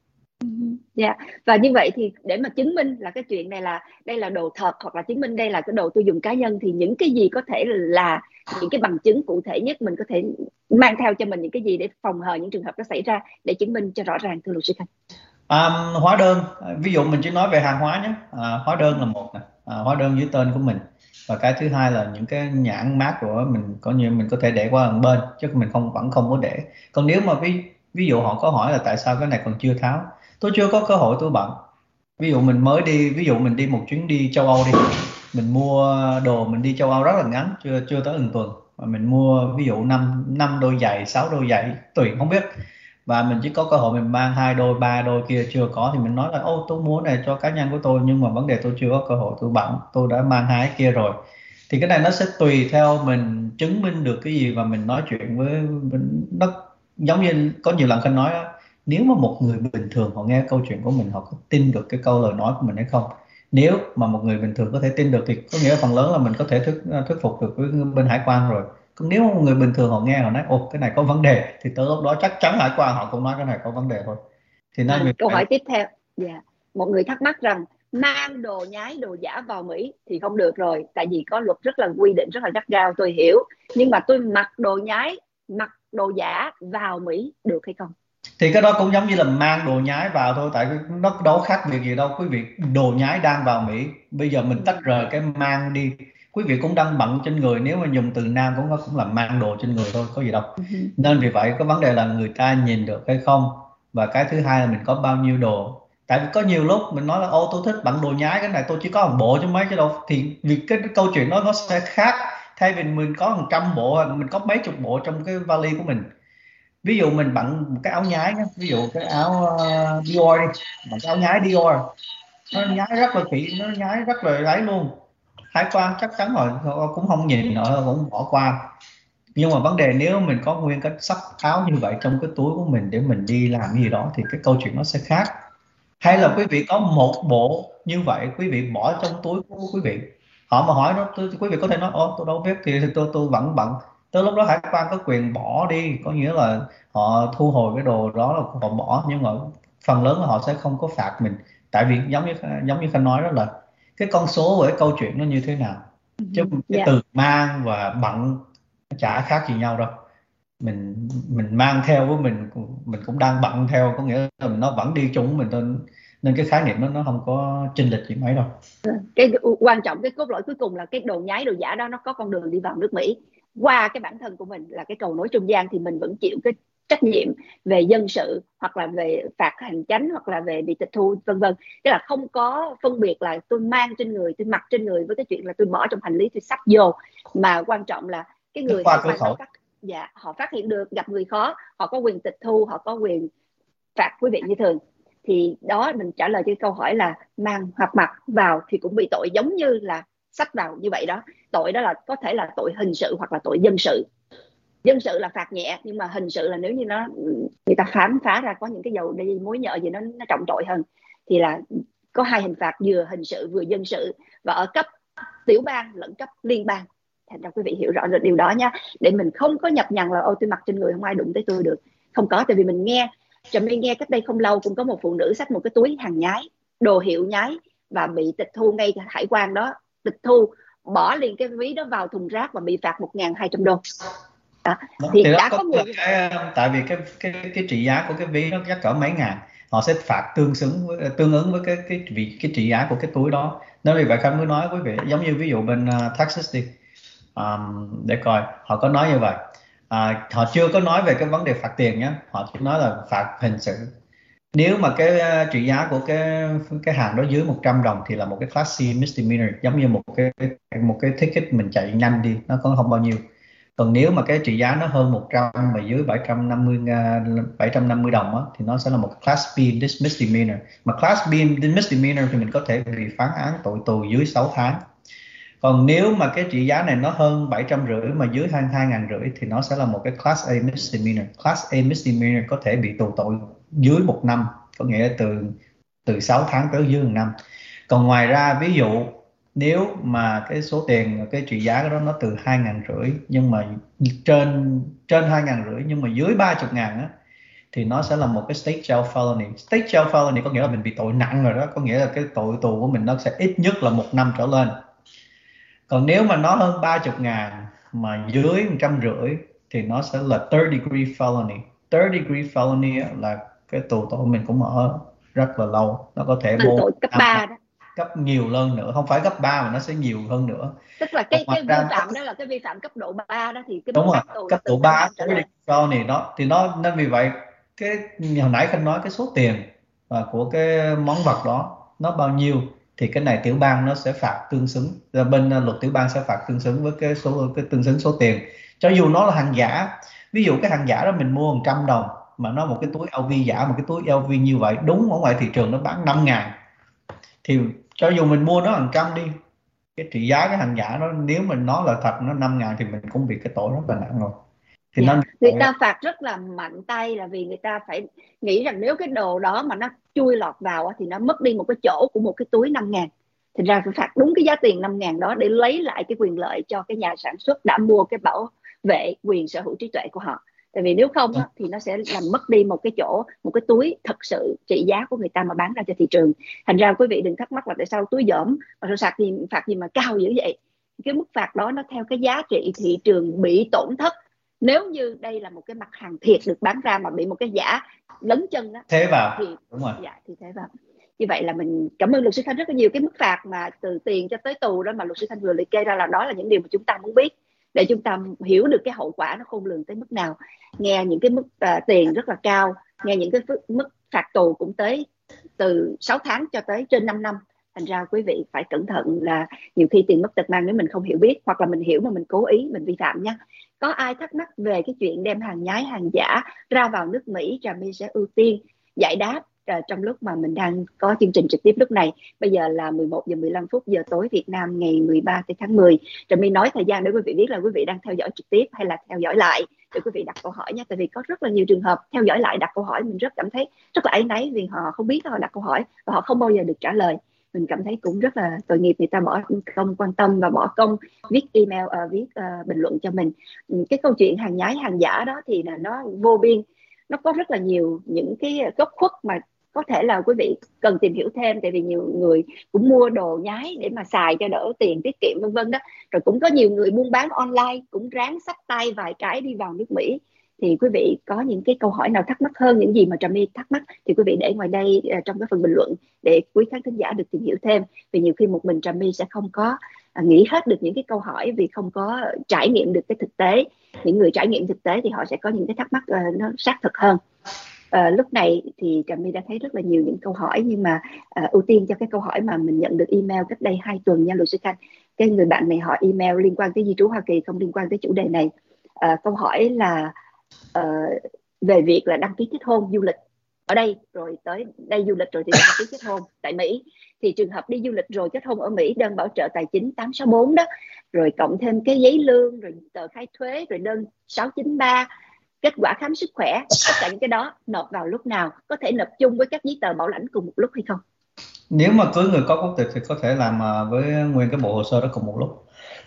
Dạ. Và như vậy thì để mà chứng minh là cái chuyện này là đây là đồ thật, hoặc là chứng minh đây là cái đồ tiêu dùng cá nhân, thì những cái gì có thể là những cái bằng chứng cụ thể nhất, mình có thể mang theo cho mình những cái gì để phòng hờ những trường hợp đó xảy ra, để chứng minh cho rõ ràng, thưa luật sư Khanh? Hóa đơn, ví dụ mình chỉ nói về hàng hóa nhé. Hóa đơn là một nè, hóa đơn dưới tên của mình, và cái thứ hai là những cái nhãn mác của mình, có như mình có thể để qua một bên chứ mình vẫn không có để. Còn nếu mà ví dụ họ có hỏi là tại sao cái này còn chưa tháo, tôi chưa có cơ hội, tôi bận. Ví dụ mình mới đi, ví dụ mình đi một chuyến đi châu Âu đi, mình mua đồ, mình đi châu Âu rất là ngắn, chưa chưa tới 1 tuần, mà mình mua ví dụ 5 đôi giày, 6 đôi giày tùy không biết, và mình chỉ có cơ hội mình mang 2 đôi 3 đôi kia chưa có, thì mình nói là ô tôi mua này cho cá nhân của tôi, nhưng mà vấn đề tôi chưa có cơ hội, tôi bận, tôi đã mang 2 cái kia rồi. Thì cái này nó sẽ tùy theo mình chứng minh được cái gì và mình nói chuyện với nó. Giống như có nhiều lần Khanh nói á, nếu mà một người bình thường họ nghe câu chuyện của mình, họ có tin được cái câu lời nói của mình hay không. Nếu mà một người bình thường có thể tin được thì có nghĩa phần lớn là mình có thể thuyết phục được với bên hải quan rồi. Còn nếu một người bình thường họ nghe họ nói ồ cái này có vấn đề, thì tới lúc đó chắc chắn hải quan họ cũng nói cái này có vấn đề thôi. Thì nên vì Câu vậy hỏi tiếp theo. Dạ. Một người thắc mắc rằng mang đồ nhái, đồ giả vào Mỹ thì không được rồi, tại vì có luật rất là quy định rất là gắt gao, tôi hiểu, nhưng mà tôi mặc đồ nhái, mặc đồ giả vào Mỹ được hay không? thì cái đó cũng giống như là mang đồ nhái vào thôi, tại nó đâu khác biệt gì đâu quý vị. Đồ nhái đang vào Mỹ, bây giờ mình tách rời cái mang đi, quý vị cũng đang bận trên người, nếu mà dùng từ nam cũng là mang đồ trên người thôi, có gì đâu. Nên vì vậy có vấn đề là người ta nhìn được hay không, và cái thứ hai là mình có bao nhiêu đồ. Tại vì có nhiều lúc mình nói là ô tôi thích bận đồ nhái, cái này tôi chỉ có 1 bộ chứ mấy chứ đâu, thì vì cái câu chuyện đó nó sẽ khác. Thay vì mình có 100 bộ hoặc mình có mấy chục bộ trong cái vali của mình, ví dụ mình bận một cái áo nhái nhé, ví dụ cái áo Dior đi, bằng cái áo nhái Dior, nó nhái rất là kỹ, nó nhái rất là ấy luôn, hải quan chắc chắn rồi họ cũng không nhìn, họ cũng bỏ qua. Nhưng mà vấn đề nếu mình có nguyên cái sắp áo như vậy trong cái túi của mình để mình đi làm cái gì đó thì cái câu chuyện nó sẽ khác. Hay là quý vị có 1 bộ như vậy, quý vị bỏ trong túi của quý vị, họ mà hỏi nó quý vị có thể nói ô tôi đâu biết, thì tôi vẫn bận. Tới lúc đó hải quan có quyền bỏ đi, có nghĩa là họ thu hồi cái đồ đó, là họ bỏ, nhưng mà phần lớn là họ sẽ không có phạt mình. Tại vì giống như Khanh nói đó, là cái con số của cái câu chuyện nó như thế nào, chứ cái Dạ. từ mang và bận nó chả khác gì nhau đâu. Mình mang theo với mình cũng đang bận theo, có nghĩa là nó vẫn đi chung với mình thôi, nên cái khái niệm nó không có chênh lệch gì mấy đâu. Cái quan trọng, cái cốt lõi cuối cùng là cái đồ nhái, đồ giả đó nó có con đường đi vào nước Mỹ qua cái bản thân của mình là cái cầu nối trung gian, thì mình vẫn chịu cái trách nhiệm về dân sự, hoặc là về phạt hành chánh, hoặc là về bị tịch thu, vân vân. Tức là không có phân biệt là tôi mang trên người, tôi mặc trên người, với cái chuyện là tôi bỏ trong hành lý, tôi xách vô. Mà quan trọng là cái Nó người hải qua cửa quan đó khẩu. dạ, họ phát hiện được, gặp người khó, họ có quyền tịch thu, họ có quyền phạt quý vị như thường. Thì đó, mình trả lời cho câu hỏi là mang hoặc mặc vào thì cũng bị tội giống như là sách vào như vậy đó. Tội đó là có thể là tội hình sự hoặc là tội dân sự. Dân sự là phạt nhẹ, nhưng mà hình sự là nếu như nó người ta khám phá ra có những cái dầu đi mối nhợ gì nó trọng tội hơn, thì là có 2 hình phạt, vừa hình sự vừa dân sự, và ở cấp tiểu bang lẫn cấp liên bang. Thành ra quý vị hiểu rõ được điều đó nha, để mình không có nhập nhằng là ô tôi mặc trên người không ai đụng tới tôi được. Không có, tại vì mình nghe Trà My nghe cách đây không lâu cũng có một phụ nữ xách một cái túi hàng nhái đồ hiệu nhái và bị tịch thu ngay hải quan đó, tịch thu, bỏ liền cái ví đó vào thùng rác và bị phạt 1.200 đô. Đó. Thì Thì đó đã có có người như vậy. tại vì cái trị giá của cái ví nó chắc cỡ mấy ngàn, họ sẽ phạt tương ứng với cái trị giá của cái túi đó. Nên vì vậy Khanh mới nói quý vị, giống như ví dụ bên Texas đi, để coi họ có nói như vậy. Họ chưa có nói về cái vấn đề phạt tiền nhé, họ chỉ nói là phạt hình sự. Nếu mà cái trị giá của cái hàng đó dưới 100 đồng thì là một cái class C misdemeanor, giống như một cái ticket mình chạy nhanh đi, nó có không bao nhiêu. Còn nếu mà cái trị giá nó hơn 100 mà dưới 750 đồng á, thì nó sẽ là một class B misdemeanor. Mà class B misdemeanor thì mình có thể bị phán án tội tù dưới 6 tháng. Còn nếu mà cái trị giá này nó hơn 750 mà dưới 2.500 thì nó sẽ là một cái class A misdemeanor. Class A misdemeanor có thể bị tù tội dưới 1 năm, có nghĩa là từ 6 tháng tới dưới 1 năm. Còn ngoài ra, ví dụ nếu mà cái số tiền, cái trị giá đó nó từ 2.500 nhưng mà trên 2.500 nhưng mà dưới 30.000 á, thì nó sẽ là một cái state jail felony. State jail felony có nghĩa là mình bị tội nặng rồi đó, có nghĩa là cái tội tù của mình nó sẽ ít nhất là 1 năm trở lên. Còn nếu mà nó hơn 30.000 mà dưới 150 thì nó sẽ là third degree felony. Third degree felony là cái tù tội mình cũng ở rất là lâu, nó có thể tội cấp 3 đó, cấp nhiều hơn nữa, không phải gấp 3 mà nó sẽ nhiều hơn nữa. tức là cái vi phạm đó là cái vi phạm cấp độ 3 đó, thì cái mức phạt tù là cấp từ độ 5 3 năm trở lên. felony đó thì nó, nên vì vậy cái hồi nãy Khanh nói cái số tiền của cái món vật đó nó bao nhiêu thì cái này tiểu bang nó sẽ phạt tương xứng, bên luật tiểu bang sẽ phạt tương xứng với cái tương xứng số tiền, cho dù nó là hàng giả. Ví dụ cái hàng giả đó mình mua 100 đồng mà nó một cái túi LV giả, một cái túi LV như vậy, đúng ở ngoài thị trường nó bán 5.000 thì cho dù mình mua nó 100 đi, cái trị giá cái hàng giả đó nếu mình nó là thật nó 5.000 thì mình cũng bị cái tội rất là nặng rồi. Thì nó người ta phạt rất là mạnh tay là vì người ta phải nghĩ rằng nếu cái đồ đó mà nó chui lọt vào thì nó mất đi một cái chỗ của một cái túi 5.000. Thành ra phải phạt đúng cái giá tiền 5.000 đó để lấy lại cái quyền lợi cho cái nhà sản xuất đã mua cái bảo vệ quyền sở hữu trí tuệ của họ. Tại vì nếu không thì nó sẽ làm mất đi một cái chỗ, một cái túi thật sự trị giá của người ta mà bán ra cho thị trường. Thành ra quý vị đừng thắc mắc là tại sao túi dởm mà phạt gì mà cao dữ vậy. Cái mức phạt đó nó theo cái giá trị thị trường bị tổn thất. Nếu như đây là một cái mặt hàng thiệt được bán ra mà bị một cái giả lấn chân đó, thế vào thì đúng rồi. dạ thì thế vào. Như vậy là mình cảm ơn luật sư Thanh rất là nhiều. Cái mức phạt mà từ tiền cho tới tù đó mà luật sư Thanh vừa liệt kê ra là đó là những điều mà chúng ta muốn biết để chúng ta hiểu được cái hậu quả nó khôn lường tới mức nào. Nghe những cái mức tiền rất là cao, nghe những cái mức phạt tù cũng tới từ 6 tháng cho tới trên 5 năm. Thành ra quý vị phải cẩn thận là nhiều khi tiền mất tật mang nếu mình không hiểu biết, hoặc là mình hiểu mà mình cố ý mình vi phạm nha. Có ai thắc mắc về cái chuyện đem hàng nhái hàng giả ra vào nước Mỹ, Trà My sẽ ưu tiên giải đáp trong lúc mà mình đang có chương trình trực tiếp lúc này. Bây giờ là 11:15 giờ tối Việt Nam ngày 13 tháng 10. Trà My nói thời gian để quý vị biết là quý vị đang theo dõi trực tiếp hay là theo dõi lại để quý vị đặt câu hỏi nha. Tại vì có rất là nhiều trường hợp theo dõi lại đặt câu hỏi mình rất cảm thấy rất là áy náy vì họ không biết họ đặt câu hỏi và họ không bao giờ được trả lời. Mình cảm thấy cũng rất là tội nghiệp, người ta bỏ công quan tâm và bỏ công viết email, viết bình luận cho mình. Cái câu chuyện hàng nhái hàng giả đó thì là nó vô biên, nó có rất là nhiều những cái góc khuất mà có thể là quý vị cần tìm hiểu thêm. Tại vì nhiều người cũng mua đồ nhái để mà xài cho đỡ tiền tiết kiệm vân vân đó. Rồi cũng có nhiều người buôn bán online cũng ráng xách tay vài cái đi vào nước Mỹ. Thì quý vị có những cái câu hỏi nào thắc mắc hơn những gì mà Trà My thắc mắc thì quý vị để ngoài đây trong cái phần bình luận để quý khán thính giả được tìm hiểu thêm. Vì nhiều khi một mình Trà My sẽ không có nghĩ hết được những cái câu hỏi vì không có trải nghiệm được cái thực tế. Những người trải nghiệm thực tế thì họ sẽ có những cái thắc mắc nó xác thực hơn. Lúc này thì Trà My đã thấy rất là nhiều những câu hỏi, nhưng mà ưu tiên cho cái câu hỏi mà mình nhận được email cách đây 2 tuần nha luật sư Khanh. Cái người bạn này họ email liên quan tới di trú Hoa Kỳ, không liên quan tới chủ đề này. Câu hỏi là về việc là đăng ký kết hôn du lịch ở đây rồi tới đây du lịch rồi thì đăng ký kết hôn tại Mỹ. Thì trường hợp đi du lịch rồi kết hôn ở Mỹ, đơn bảo trợ tài chính 864 đó, rồi cộng thêm cái giấy lương, rồi tờ khai thuế, rồi đơn 693, kết quả khám sức khỏe, tất cả những cái đó nộp vào lúc nào? Có thể nộp chung với các giấy tờ bảo lãnh cùng một lúc hay không? Nếu mà cưới người có quốc tịch thì có thể làm với nguyên cái bộ hồ sơ đó cùng một lúc.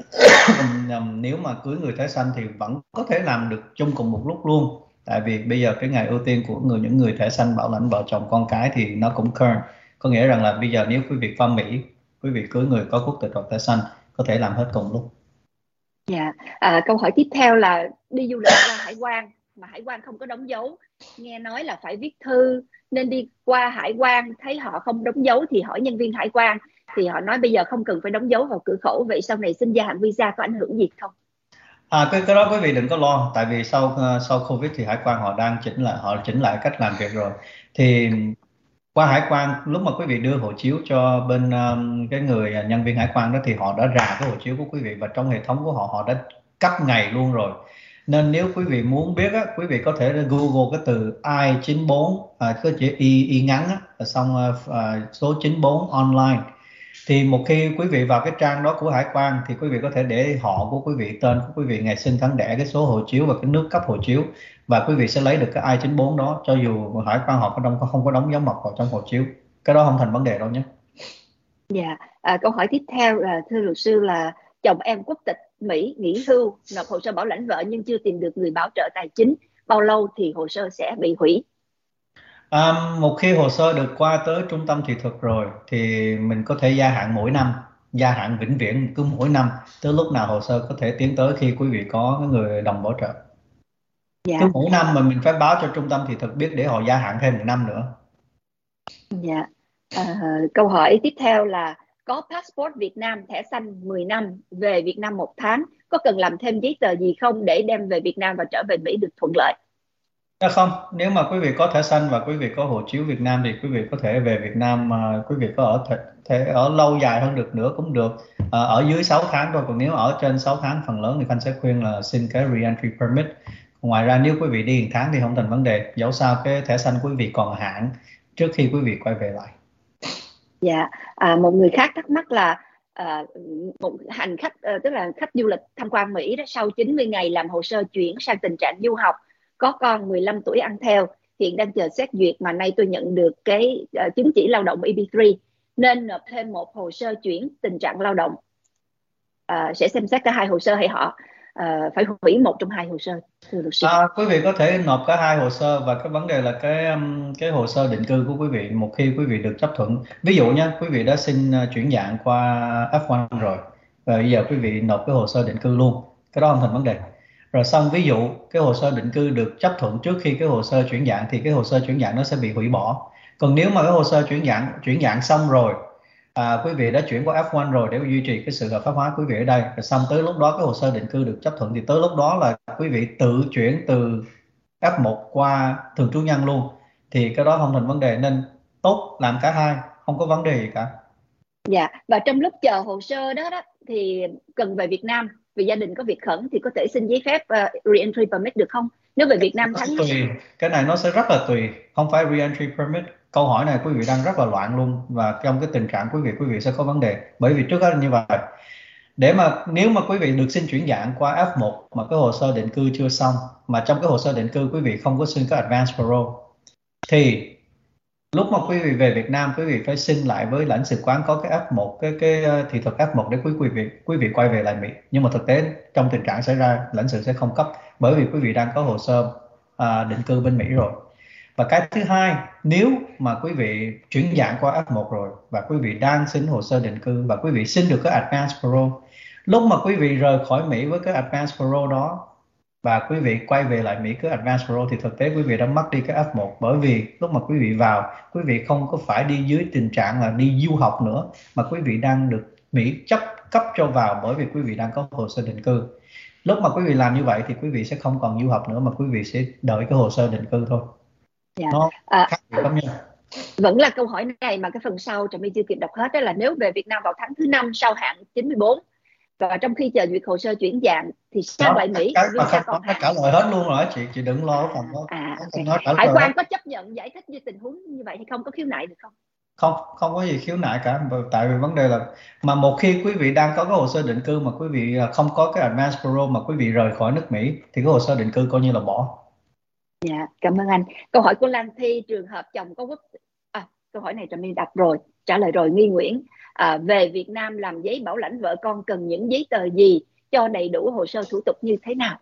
Nếu mà cưới người thẻ xanh thì vẫn có thể làm được chung cùng một lúc luôn. Tại vì bây giờ cái ngày ưu tiên của những người thẻ xanh bảo lãnh vợ chồng con cái thì nó cũng current, Có nghĩa rằng là bây giờ nếu quý vị qua Mỹ, quý vị cưới người có quốc tịch hoặc thẻ xanh, có thể làm hết cùng lúc. Dạ. Câu hỏi tiếp theo là đi du lịch qua hải quan mà hải quan không có đóng dấu, nghe nói là phải viết thư, nên đi qua hải quan thấy họ không đóng dấu thì hỏi nhân viên hải quan, thì họ nói bây giờ không cần phải đóng dấu vào cửa khẩu, vậy sau này xin gia hạn visa có ảnh hưởng gì không? Cái đó quý vị đừng có lo, tại vì sau Covid thì hải quan họ đang chỉnh lại cách làm việc rồi. Thì qua hải quan, lúc mà quý vị đưa hộ chiếu cho bên cái người nhân viên hải quan đó, thì họ đã rà cái hộ chiếu của quý vị và trong hệ thống của họ, họ đã cấp ngày luôn rồi. Nên nếu quý vị muốn biết á, quý vị có thể Google cái từ I-94, cái chữ y ngắn á, xong số 94 online. Thì một khi quý vị vào cái trang đó của hải quan thì quý vị có thể để họ của quý vị, tên của quý vị, ngày sinh tháng đẻ, cái số hộ chiếu và cái nước cấp hộ chiếu, và quý vị sẽ lấy được cái I-94 đó, cho dù hải quan họ không có đóng dấu mộc vào trong hộ chiếu. Cái đó không thành vấn đề đâu nhé. Dạ. Câu hỏi tiếp theo là thưa luật sư, là chồng em quốc tịch Mỹ nghỉ hưu, nộp hồ sơ bảo lãnh vợ nhưng chưa tìm được người bảo trợ tài chính, bao lâu thì hồ sơ sẽ bị hủy? Một khi hồ sơ được qua tới trung tâm thị thực rồi thì mình có thể gia hạn mỗi năm, gia hạn vĩnh viễn cứ mỗi năm, tới lúc nào hồ sơ có thể tiến tới khi quý vị có cái người đồng bảo trợ. Cứ Dạ. mỗi năm mà mình phải báo cho trung tâm thị thực biết để họ gia hạn thêm một năm nữa. Dạ. Câu hỏi tiếp theo là có passport Việt Nam thẻ xanh 10 năm, về Việt Nam 1 tháng, có cần làm thêm giấy tờ gì không để đem về Việt Nam và trở về Mỹ được thuận lợi? Không, nếu mà quý vị có thẻ xanh và quý vị có hộ chiếu Việt Nam thì quý vị có thể về Việt Nam, mà quý vị có thể ở lâu dài hơn được nữa cũng được. Ở dưới 6 tháng thôi, còn nếu ở trên 6 tháng phần lớn thì Khanh sẽ khuyên là xin cái re-entry permit. Ngoài ra nếu quý vị đi 1 tháng thì không thành vấn đề, dẫu sao cái thẻ xanh quý vị còn hạn trước khi quý vị quay về lại. Dạ. Một người khác thắc mắc là một hành khách, tức là khách du lịch tham quan Mỹ đó, sau 90 ngày làm hồ sơ chuyển sang tình trạng du học, có con 15 tuổi ăn theo, hiện đang chờ xét duyệt, mà nay tôi nhận được cái chứng chỉ lao động EB3, nên nộp thêm một hồ sơ chuyển tình trạng lao động. Sẽ xem xét cả hai hồ sơ hay họ phải hủy một trong hai hồ sơ, thưa luật sư? Quý vị có thể nộp cả hai hồ sơ, và cái vấn đề là cái hồ sơ định cư của quý vị, một khi quý vị được chấp thuận, ví dụ nha, quý vị đã xin chuyển dạng qua F1 rồi, và bây giờ quý vị nộp cái hồ sơ định cư luôn, cái đó không thành vấn đề. Rồi xong, ví dụ cái hồ sơ định cư được chấp thuận trước khi cái hồ sơ chuyển dạng thì cái hồ sơ chuyển dạng nó sẽ bị hủy bỏ. Còn nếu mà cái hồ sơ chuyển dạng xong rồi, quý vị đã chuyển qua F1 rồi để duy trì cái sự hợp pháp hóa quý vị ở đây, rồi xong tới lúc đó cái hồ sơ định cư được chấp thuận thì tới lúc đó là quý vị tự chuyển từ F1 qua thường trú nhân luôn, thì cái đó không thành vấn đề. Nên tốt làm cả hai, không có vấn đề gì cả. Dạ. Và trong lúc chờ hồ sơ đó thì cần về Việt Nam vì gia đình có việc khẩn, thì có thể xin giấy phép re-entry permit được không? Nếu về Việt Nam Nó sẽ tháng... tùy, cái này nó sẽ rất là tùy, không phải re-entry permit. Câu hỏi này quý vị đang rất là loạn luôn, và trong cái tình trạng quý vị sẽ có vấn đề, bởi vì trước hết là như vậy. Nếu mà quý vị được xin chuyển dạng qua F1 mà cái hồ sơ định cư chưa xong, mà trong cái hồ sơ định cư quý vị không có xin cái advance parole, thì lúc mà quý vị về Việt Nam quý vị phải xin lại với lãnh sự quán có cái F1, cái thị thực F1 để quý vị quay về lại Mỹ. Nhưng mà thực tế trong tình trạng xảy ra, lãnh sự sẽ không cấp, bởi vì quý vị đang có hồ sơ định cư bên Mỹ rồi. Và cái thứ hai, nếu mà quý vị chuyển dạng qua F1 rồi và quý vị đang xin hồ sơ định cư và quý vị xin được cái advance parole, lúc mà quý vị rời khỏi Mỹ với cái advance parole đó và quý vị quay về lại Mỹ cái advance parole, thì thực tế quý vị đã mất đi cái F1, bởi vì lúc mà quý vị vào, quý vị không có phải đi dưới tình trạng là đi du học nữa, mà quý vị đang được Mỹ cấp cho vào, bởi vì quý vị đang có hồ sơ định cư. Lúc mà quý vị làm như vậy thì quý vị sẽ không còn du học nữa, mà quý vị sẽ đợi cái hồ sơ định cư thôi. Dạ. Nó khác biệt lắm nha. Vẫn là câu hỏi này mà cái phần sau Trà My chưa kịp đọc hết, đó là nếu về Việt Nam vào tháng thứ 5 sau hạn 94 và trong khi chờ duyệt hồ sơ chuyển dạng thì sang lại Mỹ, Cái mà visa không còn nó hạn. trả lời hết luôn rồi, chị đừng lo phần đó. Okay. Hải quan có chấp nhận giải thích như tình huống như vậy hay không, có khiếu nại được không? Không có gì khiếu nại cả, tại vì vấn đề là mà một khi quý vị đang có cái hồ sơ định cư mà quý vị không có cái advance parole mà quý vị rời khỏi nước Mỹ thì cái hồ sơ định cư coi như là bỏ. Dạ, cảm ơn anh. Câu hỏi của Lan Thi, trường hợp chồng có câu hỏi này Trà My đọc rồi, trả lời rồi. Nghi Nguyễn, về Việt Nam làm giấy bảo lãnh vợ con cần những giấy tờ gì, cho đầy đủ hồ sơ thủ tục như thế nào?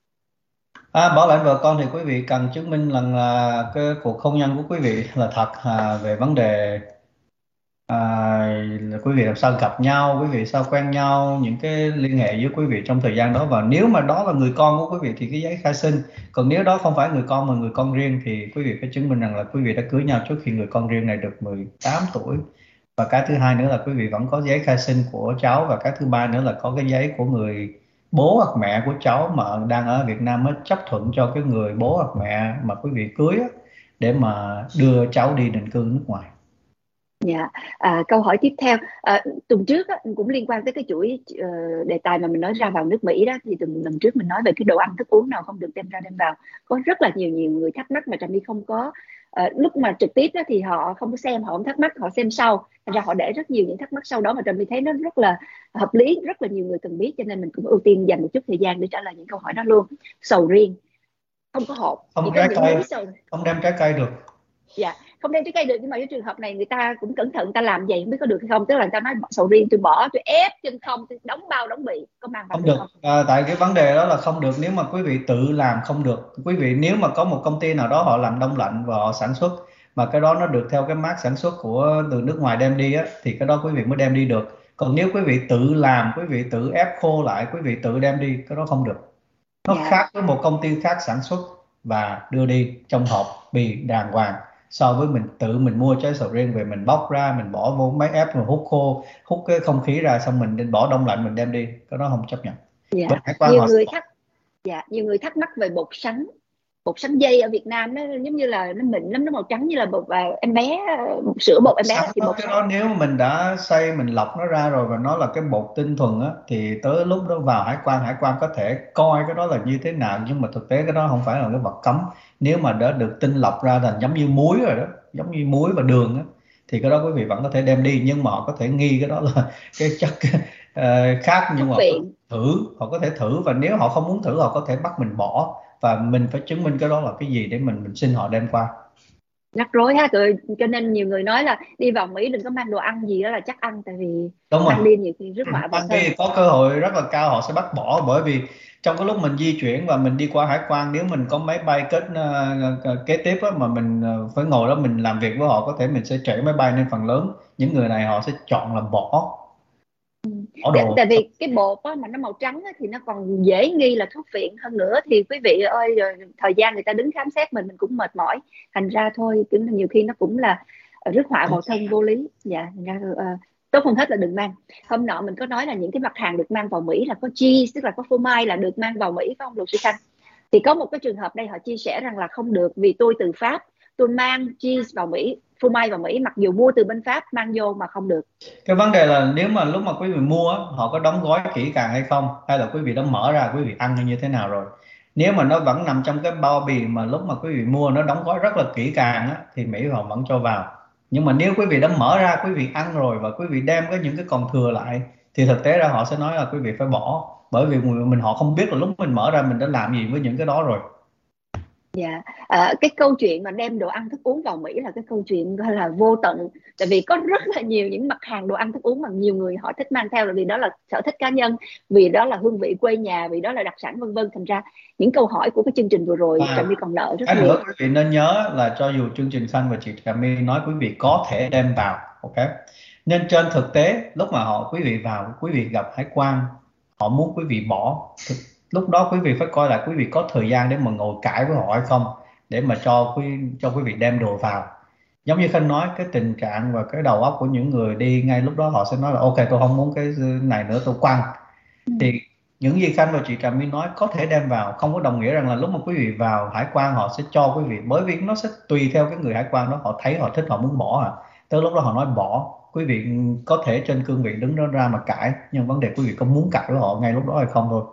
Bảo lãnh vợ con thì quý vị cần chứng minh là cái cuộc hôn nhân của quý vị là thật, về vấn đề quý vị làm sao gặp nhau, quý vị sao quen nhau, những cái liên hệ với quý vị trong thời gian đó, và nếu mà đó là người con của quý vị thì cái giấy khai sinh. Còn nếu đó không phải người con mà người con riêng thì quý vị phải chứng minh rằng là quý vị đã cưới nhau trước khi người con riêng này được 18 tuổi. Và cái thứ hai nữa là quý vị vẫn có giấy khai sinh của cháu, và cái thứ ba nữa là có cái giấy của người bố hoặc mẹ của cháu mà đang ở Việt Nam mới chấp thuận cho cái người bố hoặc mẹ mà quý vị cưới á, để mà đưa cháu đi định cư nước ngoài. Dạ, câu hỏi tiếp theo, tuần trước á, cũng liên quan tới cái chuỗi đề tài mà mình nói ra vào nước Mỹ đó, thì lần trước mình nói về cái đồ ăn thức uống nào không được đem ra đem vào. Có rất là nhiều người thắc mắc mà Trà My không có, lúc mà trực tiếp đó thì họ không có xem, họ không thắc mắc, họ xem sau, thành ra họ để rất nhiều những thắc mắc sau đó mà Trà My thấy nó rất là hợp lý, rất là nhiều người cần biết, cho nên mình cũng ưu tiên dành một chút thời gian để trả lời những câu hỏi đó luôn. Sầu riêng không có hột, chỉ Không có trái những cây, múi sầu. không đem trái cây được. Dạ, không đem trái cây được, nhưng mà cái trường hợp này người ta cũng cẩn thận, ta làm vậy không biết có được hay không, tức là người ta nói sầu riêng tôi bỏ, tôi ép chân không, tôi đóng bao đóng bị, có mang vào Không được được, không? tại cái vấn đề đó là không được nếu mà quý vị tự làm, không được. Quý vị nếu mà có một công ty nào đó họ làm đông lạnh và họ sản xuất mà cái đó nó được theo cái mác sản xuất của từ nước ngoài đem đi á, thì cái đó quý vị mới đem đi được. Còn nếu quý vị tự làm, quý vị tự ép khô lại, quý vị tự đem đi, cái đó không được. Nó Dạ. khác với một công ty khác sản xuất và đưa đi trong hộp bì đàng hoàng, so với mình tự mình mua trái sầu riêng về, mình bóc ra, mình bỏ vô máy ép, mình hút khô, hút cái không khí ra, xong mình bỏ đông lạnh mình đem đi, cái đó không chấp nhận. Bên Dạ, hải quan nhiều họ người thắc dạ nhiều người thắc mắc về bột sắn dây ở Việt Nam, nó giống như là nó mịn lắm, nó màu trắng như là bột em bé, bột sữa bột em bé sắn thì đó, bột cái sắn. đó nếu mà mình đã xay, mình lọc nó ra rồi và nó là cái bột tinh thuần á, thì tới lúc đó vào hải quan có thể coi cái đó là như thế nào, nhưng mà thực tế cái đó không phải là cái vật cấm. Nếu mà đã được tinh lọc ra thành giống như muối rồi đó, giống như muối và đường á, thì cái đó quý vị vẫn có thể đem đi, nhưng mà họ có thể nghi cái đó là cái chất khác, nhưng Thuốc mà họ có thể viện. thử, họ có thể thử, và nếu họ không muốn thử họ có thể bắt mình bỏ, và mình phải chứng minh cái đó là cái gì để mình xin họ đem qua. Rắc rối ha, cho nên nhiều người nói là đi vào Mỹ đừng có mang đồ ăn gì đó là chắc ăn, tại vì Đúng rồi, mang đi nhiều khi rước họa vào mang thân. đi có cơ hội rất là cao họ sẽ bắt bỏ, bởi vì trong cái lúc mình di chuyển và mình đi qua hải quan, nếu mình có máy bay kế tiếp á, mà mình phải ngồi đó mình làm việc với họ, có thể mình sẽ trễ máy bay, nên phần lớn những người này họ sẽ chọn là bỏ đồ. Tại vì cái bột á, mà nó màu trắng á, thì nó còn dễ nghi là thuốc viện hơn nữa, thì quý vị ơi, rồi thời gian người ta đứng khám xét mình cũng mệt mỏi, thành ra thôi kiểu là nhiều khi nó cũng là rước họa vào thân vô lý. Dạ, thành ra tốt hơn hết là đừng mang. Hôm nọ mình có nói là những cái mặt hàng được mang vào Mỹ là có cheese, tức là có phô mai là được mang vào Mỹ, phải không luật sư Khanh? Thì có một cái trường hợp đây họ chia sẻ rằng là không được, vì tôi từ Pháp, tôi mang cheese vào Mỹ, phô mai vào Mỹ, mặc dù mua từ bên Pháp mang vô mà không được. Cái vấn đề là nếu mà lúc mà quý vị mua á, họ có đóng gói kỹ càng hay không, hay là quý vị đã mở ra quý vị ăn như thế nào rồi. Nếu mà nó vẫn nằm trong cái bao bì mà lúc mà quý vị mua nó đóng gói rất là kỹ càng á, thì Mỹ họ vẫn cho vào. Nhưng mà nếu quý vị đã mở ra quý vị ăn rồi và quý vị đem những cái còn thừa lại, thì thực tế ra họ sẽ nói là quý vị phải bỏ, bởi vì họ không biết là lúc mình mở ra mình đã làm gì với những cái đó rồi. Dạ, cái câu chuyện mà đem đồ ăn thức uống vào Mỹ là cái câu chuyện gọi là vô tận, tại vì có rất là nhiều những mặt hàng đồ ăn thức uống mà nhiều người họ thích mang theo, là vì đó là sở thích cá nhân, vì đó là hương vị quê nhà, vì đó là đặc sản vân vân, thành ra những câu hỏi của cái chương trình vừa rồi Trà À, My còn nợ rất cái nhiều. nữa quý vị nên nhớ là cho dù chương trình Khanh và chị Trà My nói quý vị có thể đem vào, ok, nên trên thực tế lúc mà quý vị vào, quý vị gặp hải quan, họ muốn quý vị bỏ, lúc đó quý vị phải coi lại quý vị có thời gian để mà ngồi cãi với họ hay không, để mà cho quý vị đem đồ vào. Giống như Khanh nói, cái tình trạng và cái đầu óc của những người đi ngay lúc đó, họ sẽ nói là ok tôi không muốn cái này nữa, tôi quăng. Ừ. Thì những gì Khanh và chị Trà My nói có thể đem vào không có đồng nghĩa rằng là lúc mà quý vị vào hải quan họ sẽ cho quý vị, bởi vì nó sẽ tùy theo cái người hải quan đó, họ thấy họ thích họ muốn bỏ tới lúc đó họ nói bỏ, quý vị có thể trên cương vị đứng đó ra mà cãi, nhưng vấn đề quý vị có muốn cãi với họ ngay lúc đó hay không thôi.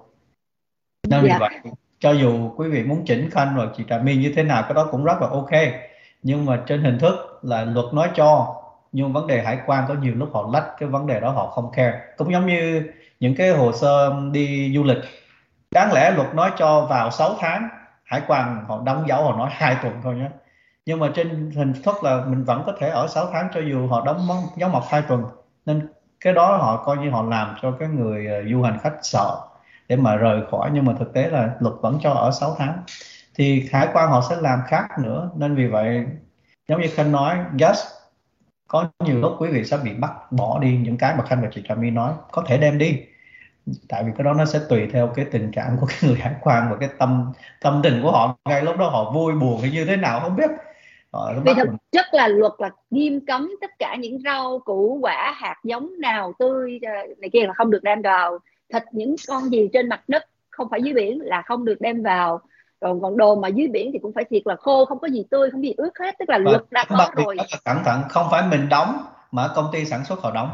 Nên vì Dạ. vậy cho dù quý vị muốn chỉnh Khanh và chị Trà My như thế nào cái đó cũng rất là ok, nhưng mà trên hình thức là luật nói cho, nhưng vấn đề hải quan có nhiều lúc họ lách cái vấn đề đó, họ không care. Cũng giống như những cái hồ sơ đi du lịch, đáng lẽ luật nói cho vào 6 tháng, hải quan họ đóng dấu họ nói 2 tuần thôi nhé, nhưng mà trên hình thức là mình vẫn có thể ở 6 tháng cho dù họ đóng dấu mộc 2 tuần. Nên cái đó họ coi như họ làm cho cái người du hành khách sợ để mà rời khỏi, nhưng mà thực tế là luật vẫn cho ở 6 tháng, thì hải quan họ sẽ làm khác nữa. Nên vì vậy giống như Khanh nói, yes, có nhiều lúc quý vị sẽ bị bắt bỏ đi những cái mà Khanh và chị Trà My nói, có thể đem đi, tại vì cái đó nó sẽ tùy theo cái tình cảm của cái người hải quan và cái tâm tâm tình của họ ngay lúc đó, họ vui buồn hay như thế nào không biết, họ nó Vì bắt thực mình. chất là luật là nghiêm cấm tất cả những rau củ quả hạt giống nào tươi này kia là không được đem vào, thịt những con gì trên mặt đất không phải dưới biển là không được đem vào, rồi còn đồ mà dưới biển thì cũng phải thiệt là khô, không có gì tươi, không có gì ướt hết, tức là Và luật đã đặc có biệt rồi. rất là cẩn thận, không phải mình đóng mà công ty sản xuất họ đóng.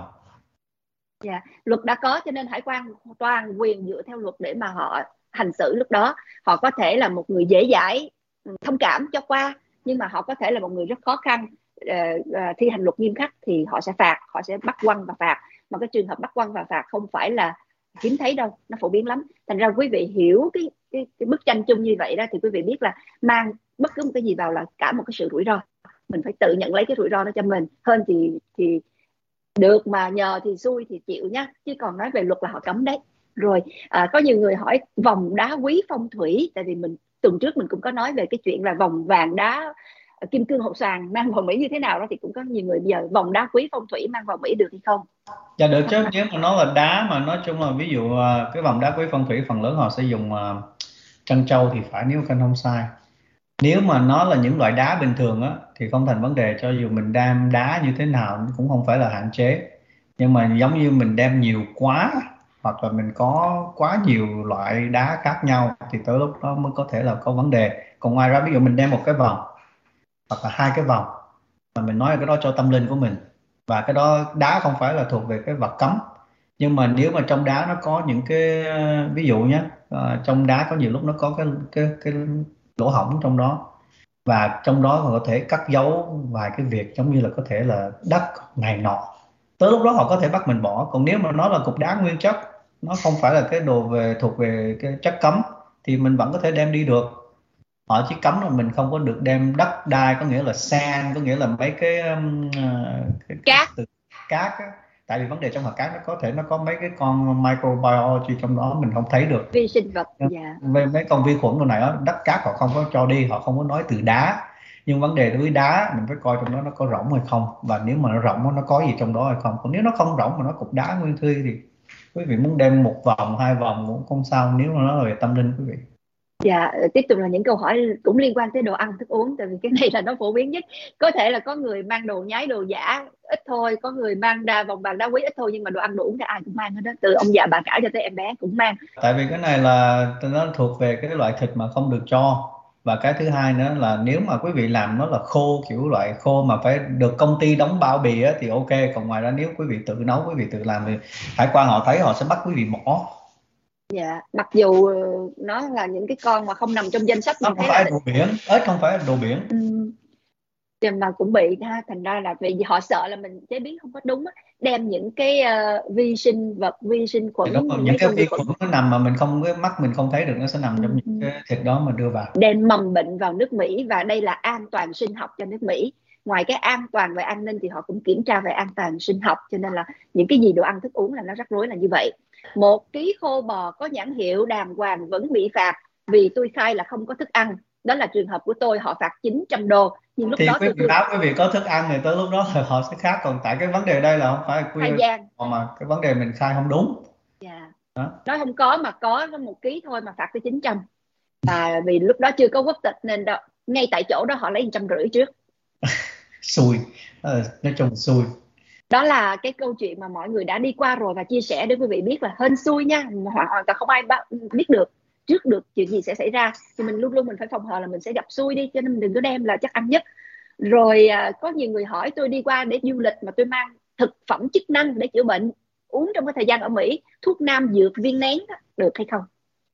Dạ, luật đã có cho nên hải quan toàn quyền dựa theo luật để mà họ hành xử. Lúc đó họ có thể là một người dễ dãi, thông cảm cho qua, nhưng mà họ có thể là một người rất khó khăn, thi hành luật nghiêm khắc thì họ sẽ phạt, họ sẽ bắt quăng và phạt. Mà cái trường hợp bắt quăng và phạt không phải là hiếm thấy đâu, nó phổ biến lắm. Thành ra quý vị hiểu cái bức tranh chung như vậy đó thì quý vị biết là mang bất cứ một cái gì vào là cả một cái sự rủi ro, mình phải tự nhận lấy cái rủi ro đó cho mình. Hơn thì được mà nhờ thì xui thì chịu nhá, chứ còn nói về luật là họ cấm đấy. Rồi có nhiều người hỏi vòng đá quý phong thủy, tại vì mình tuần trước mình cũng có nói về cái chuyện là vòng vàng đá kim cương hột xoàn mang vào Mỹ như thế nào đó, thì cũng có nhiều người bây giờ vòng đá quý phong thủy mang vào Mỹ được hay không. Dạ được chứ, nếu mà nó là đá mà nói chung là ví dụ cái vòng đá quý phong thủy phần lớn họ sẽ dùng trân châu thì phải, nếu Khanh không sai. Nếu mà nó là những loại đá bình thường á thì không thành vấn đề, cho dù mình đem đá như thế nào cũng không phải là hạn chế. Nhưng mà giống như mình đem nhiều quá, hoặc là mình có quá nhiều loại đá khác nhau thì tới lúc đó mới có thể là có vấn đề. Còn ngoài ra ví dụ mình đem một cái vòng hoặc là hai cái vòng mà mình nói là cái đó cho tâm linh của mình, và cái đó đá không phải là thuộc về cái vật cấm. Nhưng mà nếu mà trong đá nó có những cái ví dụ nhé, trong đá có nhiều lúc nó có cái lỗ hổng trong đó, và trong đó họ có thể cắt dấu vài cái việc giống như là có thể là đất này nọ, tới lúc đó họ có thể bắt mình bỏ. Còn nếu mà nó là cục đá nguyên chất, nó không phải là cái đồ thuộc về cái chất cấm, thì mình vẫn có thể đem đi được. Họ chỉ cấm là mình không có được đem đất đai, có nghĩa là sand, có nghĩa là mấy cái cái Cát. từ cát á. Tại vì vấn đề trong hạt cát nó có thể nó có mấy cái con microbiology trong đó mình không thấy được. Vi sinh vật. Dạ. Về mấy con vi khuẩn đồ này đó, đất cát họ không có cho đi, họ không có nói từ đá. Nhưng vấn đề đối với đá mình phải coi trong đó nó có rỗng hay không, và nếu mà nó rỗng nó có gì trong đó hay không. Còn nếu nó không rỗng mà nó cục đá nguyên thủy thì quý vị muốn đem một vòng hai vòng cũng không sao, nếu mà nó là về tâm linh quý vị. Dạ, tiếp tục là những câu hỏi cũng liên quan tới đồ ăn thức uống, tại vì cái này là nó phổ biến nhất. Có thể là có người mang đồ nhái đồ giả ít thôi, có người mang vòng vàng đá quý ít thôi, nhưng mà đồ ăn đồ uống thì ai cũng mang hết đó, từ ông già bà cả cho tới em bé cũng mang. Tại vì cái này là nó thuộc về cái loại thịt mà không được cho. Và cái thứ hai nữa là nếu mà quý vị làm nó là khô, kiểu loại khô mà phải được công ty đóng bao bì á, thì ok. Còn ngoài ra nếu quý vị tự nấu, quý vị tự làm thì hải quan họ thấy họ sẽ bắt quý vị bỏ. Dạ, mặc dù nó là những cái con mà không nằm trong danh sách Nó mình không thấy phải là đồ biển, ếch không phải đồ biển. mà cũng bị ha. Thành ra là vì họ sợ là mình chế biến không có đúng á, đem những cái vi sinh vật, vi sinh Thì khuẩn, đúng không? Những mấy cái con vi vi khuẩn khuẩn nó nằm mà mình không, cái mắt mình không thấy được, nó sẽ nằm trong những cái thịt đó mà đưa vào. đem mầm bệnh vào nước Mỹ, và đây là an toàn sinh học cho nước Mỹ. Ngoài cái an toàn về an ninh thì họ cũng kiểm tra về an toàn sinh học, cho nên là những cái gì đồ ăn thức uống là nó rắc rối là như vậy. 1 ký khô bò có nhãn hiệu đàng hoàng vẫn bị phạt vì tôi khai là không có thức ăn. Đó là trường hợp của tôi, họ phạt 900 đô. Nhưng lúc Thì đó quý tôi vị báo quý vị có thức ăn thì tới lúc đó là họ sẽ khác. Còn tại cái vấn đề đây là không phải khai quy gian. mà cái vấn đề mình khai không đúng. Yeah. Đó. Nói không có mà có 1 ký thôi mà phạt tới 900. Vì lúc đó chưa có quốc tịch nên đó, ngay tại chỗ đó họ lấy 150 trước. Xui. Nói chung là xui. Đó là cái câu chuyện mà mọi người đã đi qua rồi và chia sẻ để quý vị biết là hên xui nha, hoàn toàn không ai biết được trước được chuyện gì sẽ xảy ra, thì mình luôn luôn mình phải phòng hờ là mình sẽ gặp xui đi, cho nên mình đừng có đem là chắc ăn nhất. Rồi có nhiều người hỏi tôi đi qua để du lịch mà tôi mang thực phẩm chức năng để chữa bệnh uống trong cái thời gian ở Mỹ, thuốc nam dược viên nén đó, được hay không?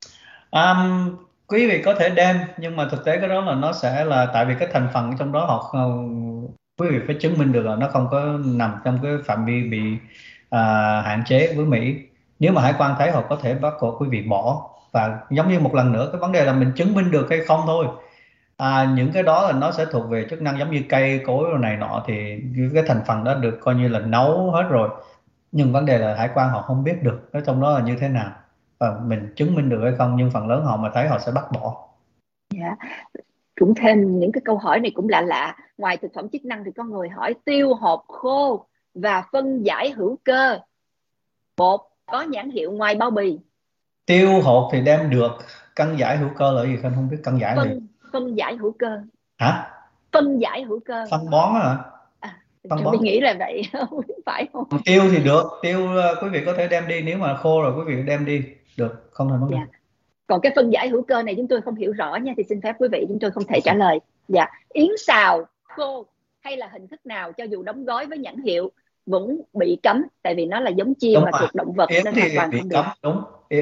Quý vị có thể đem, nhưng mà thực tế cái đó là nó sẽ là tại vì cái thành phần trong đó họ quý vị phải chứng minh được là nó không có nằm trong cái phạm vi bị hạn chế với Mỹ. Nếu mà hải quan thấy họ có thể bắt buộc quý vị bỏ. Và giống như một lần nữa, cái vấn đề là mình chứng minh được hay không thôi. Những cái đó là nó sẽ thuộc về chức năng giống như cây cối rồi này nọ, thì cái thành phần đó được coi như là nấu hết rồi. Nhưng vấn đề là hải quan họ không biết được cái trong đó là như thế nào, và mình chứng minh được hay không, nhưng phần lớn họ mà thấy họ sẽ bắt bỏ. Dạ. Cũng thêm những cái câu hỏi này cũng lạ lạ. Ngoài thực phẩm chức năng thì có người hỏi tiêu hộp khô và phân giải hữu cơ bột có nhãn hiệu ngoài bao bì. Tiêu hộp thì đem được, cân giải hữu cơ là gì? Khanh không biết cân giải là gì. Phân giải hữu cơ. Hả? Phân giải hữu cơ. Phân bón hả? À, Phân mình bón. nghĩ là vậy. Không biết phải không? Tiêu thì được, tiêu quý vị có thể đem đi, nếu mà khô rồi quý vị đem đi được, không thành vấn đề. Dạ. Còn cái phân giải hữu cơ này chúng tôi không hiểu rõ nha, thì xin phép quý vị chúng tôi không thể trả lời. Dạ. Yến xào khô hay là hình thức nào cho dù đóng gói với nhãn hiệu vẫn bị cấm, tại vì nó là giống chim Đúng mà rồi. thuộc động vật Yến nên thì hoàn toàn bị không được. cấm, đúng.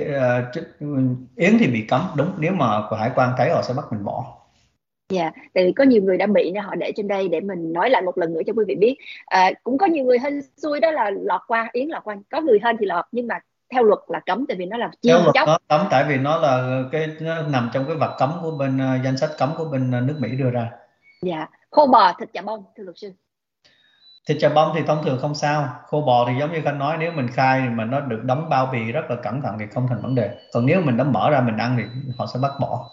Yến thì bị cấm, đúng, nếu mà của hải quan thấy họ sẽ bắt mình bỏ. Dạ, tại vì có nhiều người đã bị nên họ để trên đây để mình nói lại một lần nữa cho quý vị biết. Cũng có nhiều người hên xui đó là lọt qua, Yến lọt qua, có người hên thì lọt, nhưng mà theo luật là cấm, tại vì nó là Theo chim luật chóc. nó cấm, tại vì nó là nó nằm trong cái vật cấm của bên danh sách cấm của bên nước Mỹ đưa ra. Dạ, khô bò thịt chà bông thưa luật sư. Thịt chà bông thì thông thường không sao, khô bò thì giống như Khanh nói, nếu mình khai mà nó được đóng bao bì rất là cẩn thận thì không thành vấn đề, còn nếu mình đã mở ra mình ăn thì họ sẽ bắt bỏ.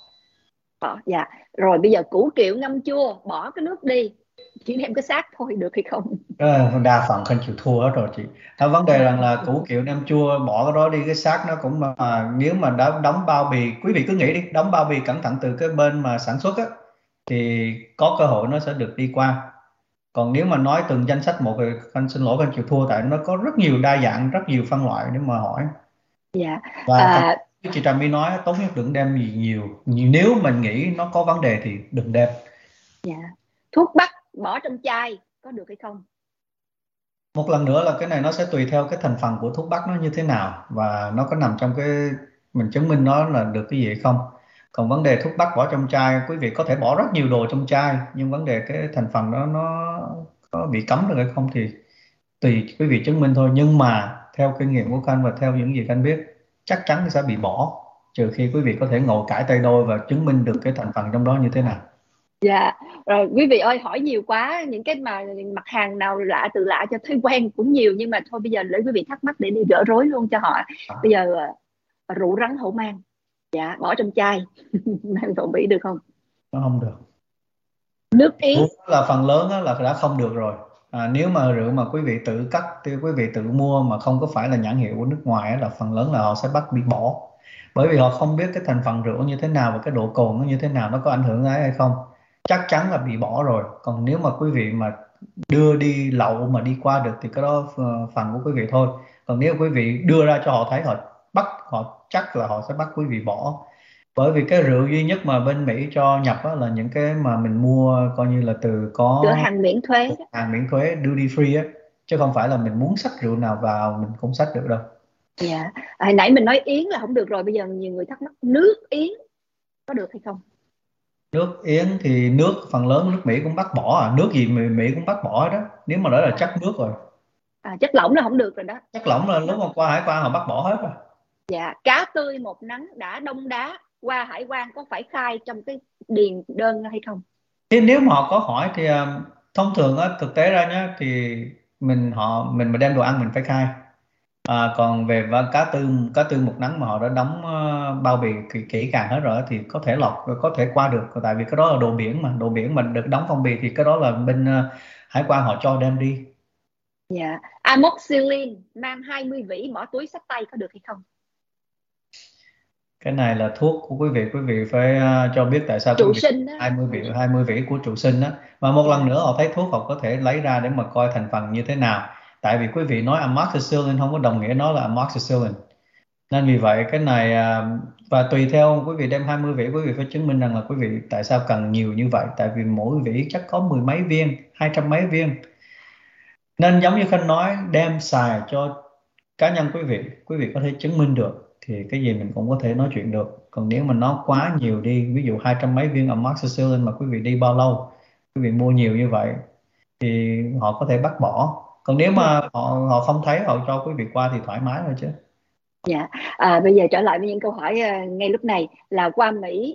Dạ, rồi bây giờ củ kiệu ngâm chua bỏ cái nước đi, chỉ đem cái xác thôi được hay không? Đa phần Khanh chịu thua hết rồi chị. Vấn đề rằng là củ kiệu nem chua bỏ cái đó đi, cái xác nó cũng nếu mà đã đóng bao bì, quý vị cứ nghĩ đi, đóng bao bì cẩn thận từ cái bên mà sản xuất á, thì có cơ hội nó sẽ được đi qua. Còn nếu mà nói từng danh sách một thì Khanh xin lỗi, Khanh chịu thua, tại nó có rất nhiều đa dạng, rất nhiều phân loại để mà hỏi. Dạ. Và thật, chị Trà My nói tốt nhất đừng đem gì nhiều, nếu mình nghĩ nó có vấn đề thì đừng đem. Dạ. Thuốc bắc bỏ trong chai có được hay không? Một lần nữa là cái này nó sẽ tùy theo cái thành phần của thuốc bắc nó như thế nào, và nó có nằm trong cái mình chứng minh nó là được cái gì hay không. Còn vấn đề thuốc bắc bỏ trong chai, quý vị có thể bỏ rất nhiều đồ trong chai, nhưng vấn đề cái thành phần đó nó có bị cấm được hay không thì tùy quý vị chứng minh thôi. Nhưng mà theo kinh nghiệm của Khanh và theo những gì Khanh biết, chắc chắn sẽ bị bỏ, trừ khi quý vị có thể ngồi cãi tay đôi và chứng minh được cái thành phần trong đó như thế nào. Dạ, rồi quý vị ơi, hỏi nhiều quá, những cái mà mặt hàng nào lạ từ lạ cho thấy quen cũng nhiều, nhưng mà thôi bây giờ để quý vị thắc mắc để đi gỡ rối luôn cho họ. Bây giờ rượu rắn hổ mang, dạ, bỏ trong chai mang vào Mỹ được không? Nó không được. Nước Yến. Thuốc là phần lớn là đã không được rồi. Nếu mà rượu mà quý vị tự cắt, quý vị tự mua mà không có phải là nhãn hiệu của nước ngoài là phần lớn là họ sẽ bắt bị bỏ, bởi vì họ không biết cái thành phần rượu như thế nào và cái độ cồn nó như thế nào, nó có ảnh hưởng ấy hay không, chắc chắn là bị bỏ rồi. Còn nếu mà quý vị mà đưa đi lậu mà đi qua được thì cái đó phần của quý vị thôi. Còn nếu quý vị đưa ra cho họ thấy, họ bắt, họ chắc là họ sẽ bắt quý vị bỏ. Bởi vì cái rượu duy nhất mà bên Mỹ cho nhập là những cái mà mình mua coi như là từ Cửa có hàng miễn thuế đó. hàng miễn thuế, duty free á, chứ không phải là mình muốn xách rượu nào vào mình cũng xách được đâu. Dạ. Hồi nãy mình nói Yến là không được rồi, bây giờ nhiều người thắc mắc nước Yến có được hay không? Nước Yến thì nước phần lớn nước Mỹ cũng bắt bỏ, nước gì Mỹ cũng bắt bỏ đó, nếu mà đó là chất nước rồi. Chất lỏng là không được rồi đó. Chất lỏng là lúc mà qua hải quan họ bắt bỏ hết rồi. Dạ, cá tươi một nắng đã đông đá qua hải quan có phải khai trong cái điền đơn hay không? Thế nếu mà họ có hỏi thì thông thường á, thực tế ra nhá, thì mình mà đem đồ ăn mình phải khai. Còn về cá tư một nắng mà họ đã đóng bao bì kỹ càng hết rồi thì có thể lọt, có thể qua được, tại vì cái đó là đồ biển mà được đóng phong bì thì cái đó là bên hải quan họ cho đem đi. Dạ. Amoxicillin mang 20 vỉ bỏ túi xách tay có được hay không? Cái này là thuốc của quý vị phải cho biết tại sao quý Trụ vị sinh đó. 20 vỉ của trụ sinh đó. Và một lần Dạ. nữa họ thấy thuốc họ có thể lấy ra để mà coi thành phần như thế nào, tại vì quý vị nói amoxicillin không có đồng nghĩa nó là amoxicillin. Nên vì vậy cái này và tùy theo quý vị đem 20 vỉ, quý vị phải chứng minh rằng là quý vị tại sao cần nhiều như vậy, tại vì mỗi vỉ chắc có mười mấy viên, 200 mấy viên. Nên giống như Khanh nói, đem xài cho cá nhân quý vị có thể chứng minh được thì cái gì mình cũng có thể nói chuyện được. Còn nếu mà nó quá nhiều đi, ví dụ 200 mấy viên amoxicillin mà quý vị đi bao lâu, quý vị mua nhiều như vậy thì họ có thể bắt bỏ. Còn nếu mà họ không thấy, họ cho quý vị qua thì thoải mái thôi chứ. Dạ. Bây giờ trở lại với những câu hỏi ngay lúc này là qua Mỹ,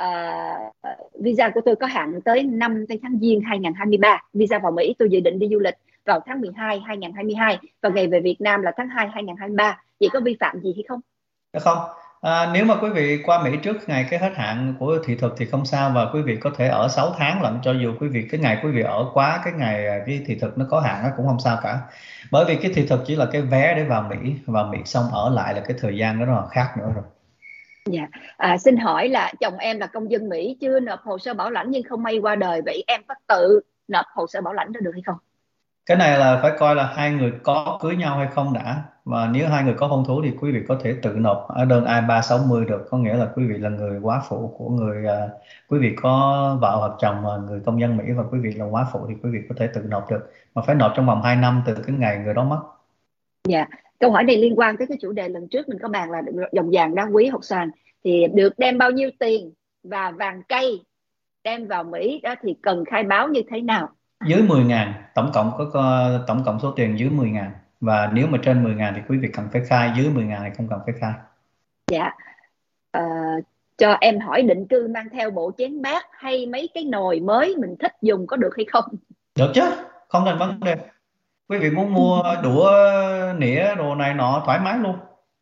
visa của tôi có hạn tới 5 tháng Giêng 2023. Visa vào Mỹ tôi dự định đi du lịch vào tháng 12 2022 và ngày về Việt Nam là tháng 2 2023. Vậy có vi phạm gì hay không? Được không? Nếu mà quý vị qua Mỹ trước ngày cái hết hạn của thị thực thì không sao, và quý vị có thể ở 6 tháng lận, cho dù quý vị cái ngày quý vị ở quá cái ngày cái thị thực nó có hạn nó cũng không sao cả. Bởi vì cái thị thực chỉ là cái vé để vào Mỹ xong ở lại là cái thời gian đó là khác nữa rồi. Dạ. Xin hỏi là chồng em là công dân Mỹ, chưa nộp hồ sơ bảo lãnh nhưng không may qua đời, vậy em có tự nộp hồ sơ bảo lãnh đó được hay không? Cái này là phải coi là hai người có cưới nhau hay không đã, và nếu hai người có hôn thú thì quý vị có thể tự nộp ở đơn I-360 được, có nghĩa là quý vị là người góa phụ của người quý vị có vợ hoặc chồng là người công dân Mỹ và quý vị là góa phụ thì quý vị có thể tự nộp được, mà phải nộp trong vòng 2 năm từ cái ngày người đó mất. Dạ. Câu hỏi này liên quan tới cái chủ đề lần trước mình có bàn là đồng vàng đá quý hột xoàn thì được đem bao nhiêu tiền và vàng cây đem vào Mỹ đó thì cần khai báo như thế nào? Dưới 10.000, tổng cộng số tiền dưới 10.000, và nếu mà trên 10.000 thì quý vị cần phải khai, dưới 10.000 thì không cần phải khai. Dạ. Ờ, cho em hỏi định cư mang theo bộ chén bát hay mấy cái nồi mới mình thích dùng có được hay không? Được chứ, không thành vấn đề. Quý vị muốn mua đũa nĩa đồ này nọ thoải mái luôn.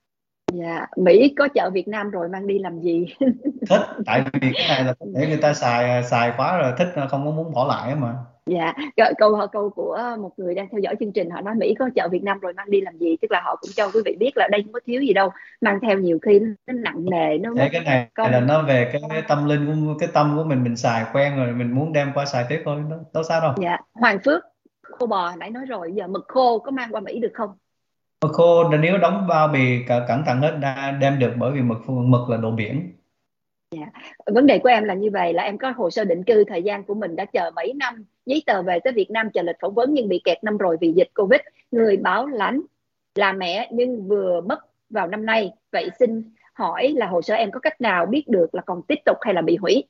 Dạ, Mỹ có chợ Việt Nam rồi mang đi làm gì? Thích, tại vì cái này là có thể người ta xài xài quá rồi, thích không có muốn bỏ lại mà. Dạ, câu của một người đang theo dõi chương trình, họ nói Mỹ có chợ Việt Nam rồi mang đi làm gì, tức là họ cũng cho quý vị biết là đây không có thiếu gì đâu, mang theo nhiều khi nó nặng nề, nó mất Thế cái này là công. nó về cái tâm linh của cái tâm của mình xài quen rồi, mình muốn đem qua xài tiếp thôi, đâu sao đâu. Dạ, Hoàng Phước, khô bò hồi nãy nói rồi, giờ mực khô có mang qua Mỹ được không? Mực khô nếu đóng bao bì cẩn thận hết đem được, bởi vì mực là đồ biển. Dạ. Vấn đề của em là như vậy, là em có hồ sơ định cư, thời gian của mình đã chờ mấy năm, giấy tờ về tới Việt Nam chờ lịch phỏng vấn nhưng bị kẹt năm rồi vì dịch Covid. Người bảo lãnh là mẹ nhưng vừa mất vào năm nay. Vậy xin hỏi là hồ sơ em có cách nào biết được là còn tiếp tục hay là bị hủy?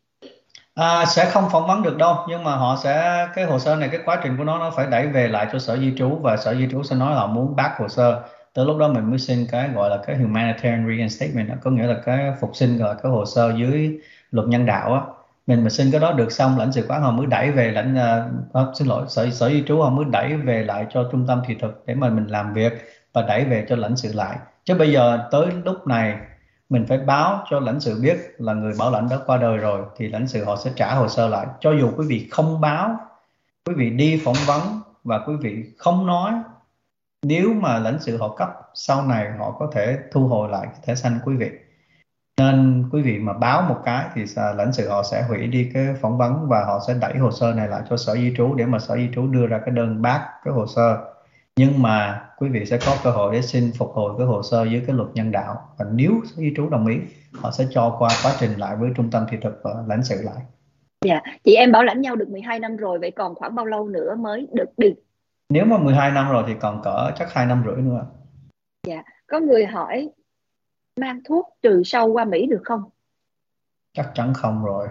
Sẽ không phỏng vấn được đâu, nhưng mà họ sẽ, cái hồ sơ này cái quá trình của nó phải đẩy về lại cho sở di trú, và sở di trú sẽ nói là họ muốn bác hồ sơ. Tới lúc đó mình mới xin cái gọi là cái humanitarian reinstatement, có nghĩa là cái phục sinh, gọi là cái hồ sơ dưới luật nhân đạo á. Mình mà xin cái đó được xong, lãnh sự quán họ mới đẩy về xin lỗi, sở sở di trú họ mới đẩy về lại cho trung tâm thị thực để mà mình làm việc, và đẩy về cho lãnh sự lại. Chứ bây giờ tới lúc này mình phải báo cho lãnh sự biết là người bảo lãnh đã qua đời rồi thì lãnh sự họ sẽ trả hồ sơ lại. Cho dù quý vị không báo, quý vị đi phỏng vấn và quý vị không nói, nếu mà lãnh sự họ cấp sau này họ có thể thu hồi lại cái thẻ xanh quý vị. Nên quý vị mà báo một cái thì lãnh sự họ sẽ hủy đi cái phỏng vấn, và họ sẽ đẩy hồ sơ này lại cho sở di trú để mà sở di trú đưa ra cái đơn bác cái hồ sơ. Nhưng mà quý vị sẽ có cơ hội để xin phục hồi cái hồ sơ dưới cái luật nhân đạo, và nếu sở di trú đồng ý họ sẽ cho qua quá trình lại với trung tâm thị thực và lãnh sự lại. Dạ, chị em bảo lãnh nhau được 12 năm rồi, vậy còn khoảng bao lâu nữa mới được đi? Nếu mà 12 năm rồi thì còn cỡ chắc 2 năm rưỡi nữa. Dạ, có người hỏi mang thuốc trừ sâu qua Mỹ được không? Chắc chắn không rồi.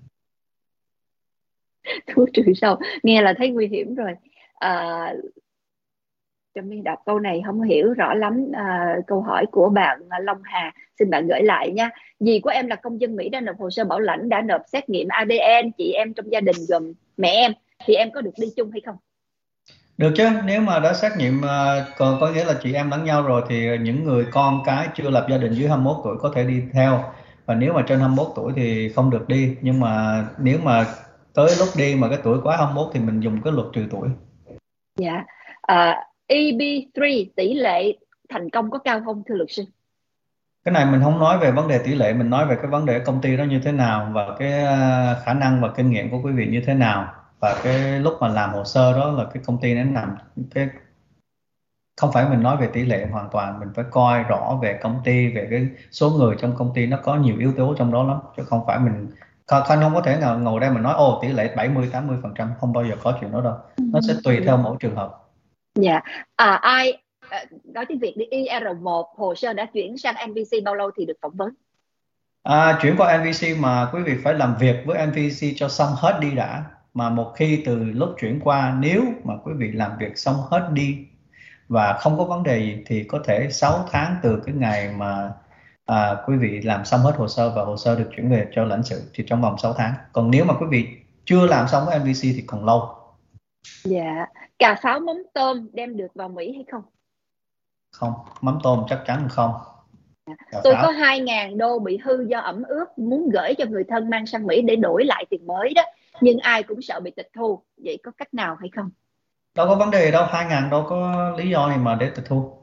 Thuốc trừ sâu nghe là thấy nguy hiểm rồi. à, cho mình đọc câu này không hiểu rõ lắm. Câu hỏi của bạn Long Hà, xin bạn gửi lại nha. Dì của em là công dân Mỹ, đã nộp hồ sơ bảo lãnh, đã nộp xét nghiệm ADN, chị em trong gia đình gồm mẹ em, thì em có được đi chung hay không? Được chứ, nếu mà đã xét nghiệm có nghĩa là chị em lẫn nhau rồi thì những người con cái chưa lập gia đình dưới 21 tuổi có thể đi theo. Và nếu mà trên 21 tuổi thì không được đi. Nhưng mà nếu mà tới lúc đi mà cái tuổi quá 21 thì mình dùng cái luật trừ tuổi. Dạ. EB3 tỷ lệ thành công có cao không thưa luật sư? Cái này mình không nói về vấn đề tỷ lệ, mình nói về cái vấn đề công ty đó như thế nào, và cái khả năng và kinh nghiệm của quý vị như thế nào. Và cái lúc mà làm hồ sơ đó là cái công ty nó nằm cái, không phải mình nói về tỷ lệ hoàn toàn, mình phải coi rõ về công ty, về cái số người trong công ty, nó có nhiều yếu tố trong đó lắm, chứ không phải mình không có thể nào ngồi đây mình nói tỷ lệ 70-80%, không bao giờ có chuyện đó đâu. Nó sẽ tùy theo mỗi trường hợp. Dạ. Nói tiếng Việt đi, IR1 hồ sơ đã chuyển sang NBC bao lâu thì được phỏng vấn? Chuyển qua NVC mà quý vị phải làm việc với NVC cho xong hết đi đã. Mà một khi từ lúc chuyển qua, nếu mà quý vị làm việc xong hết đi và không có vấn đề gì thì có thể 6 tháng từ cái ngày mà quý vị làm xong hết hồ sơ và hồ sơ được chuyển về cho lãnh sự thì trong vòng 6 tháng. Còn nếu mà quý vị chưa làm xong với NVC thì còn lâu. Dạ. Cà pháo mắm tôm đem được vào Mỹ hay không? Không, mắm tôm chắc chắn không. Cà Tôi pháo. có 2.000 đô bị hư do ẩm ướt, muốn gửi cho người thân mang sang Mỹ để đổi lại tiền mới đó, nhưng ai cũng sợ bị tịch thu, vậy có cách nào hay không? Đâu có vấn đề đâu, 2.000 đâu có lý do gì mà để tịch thu.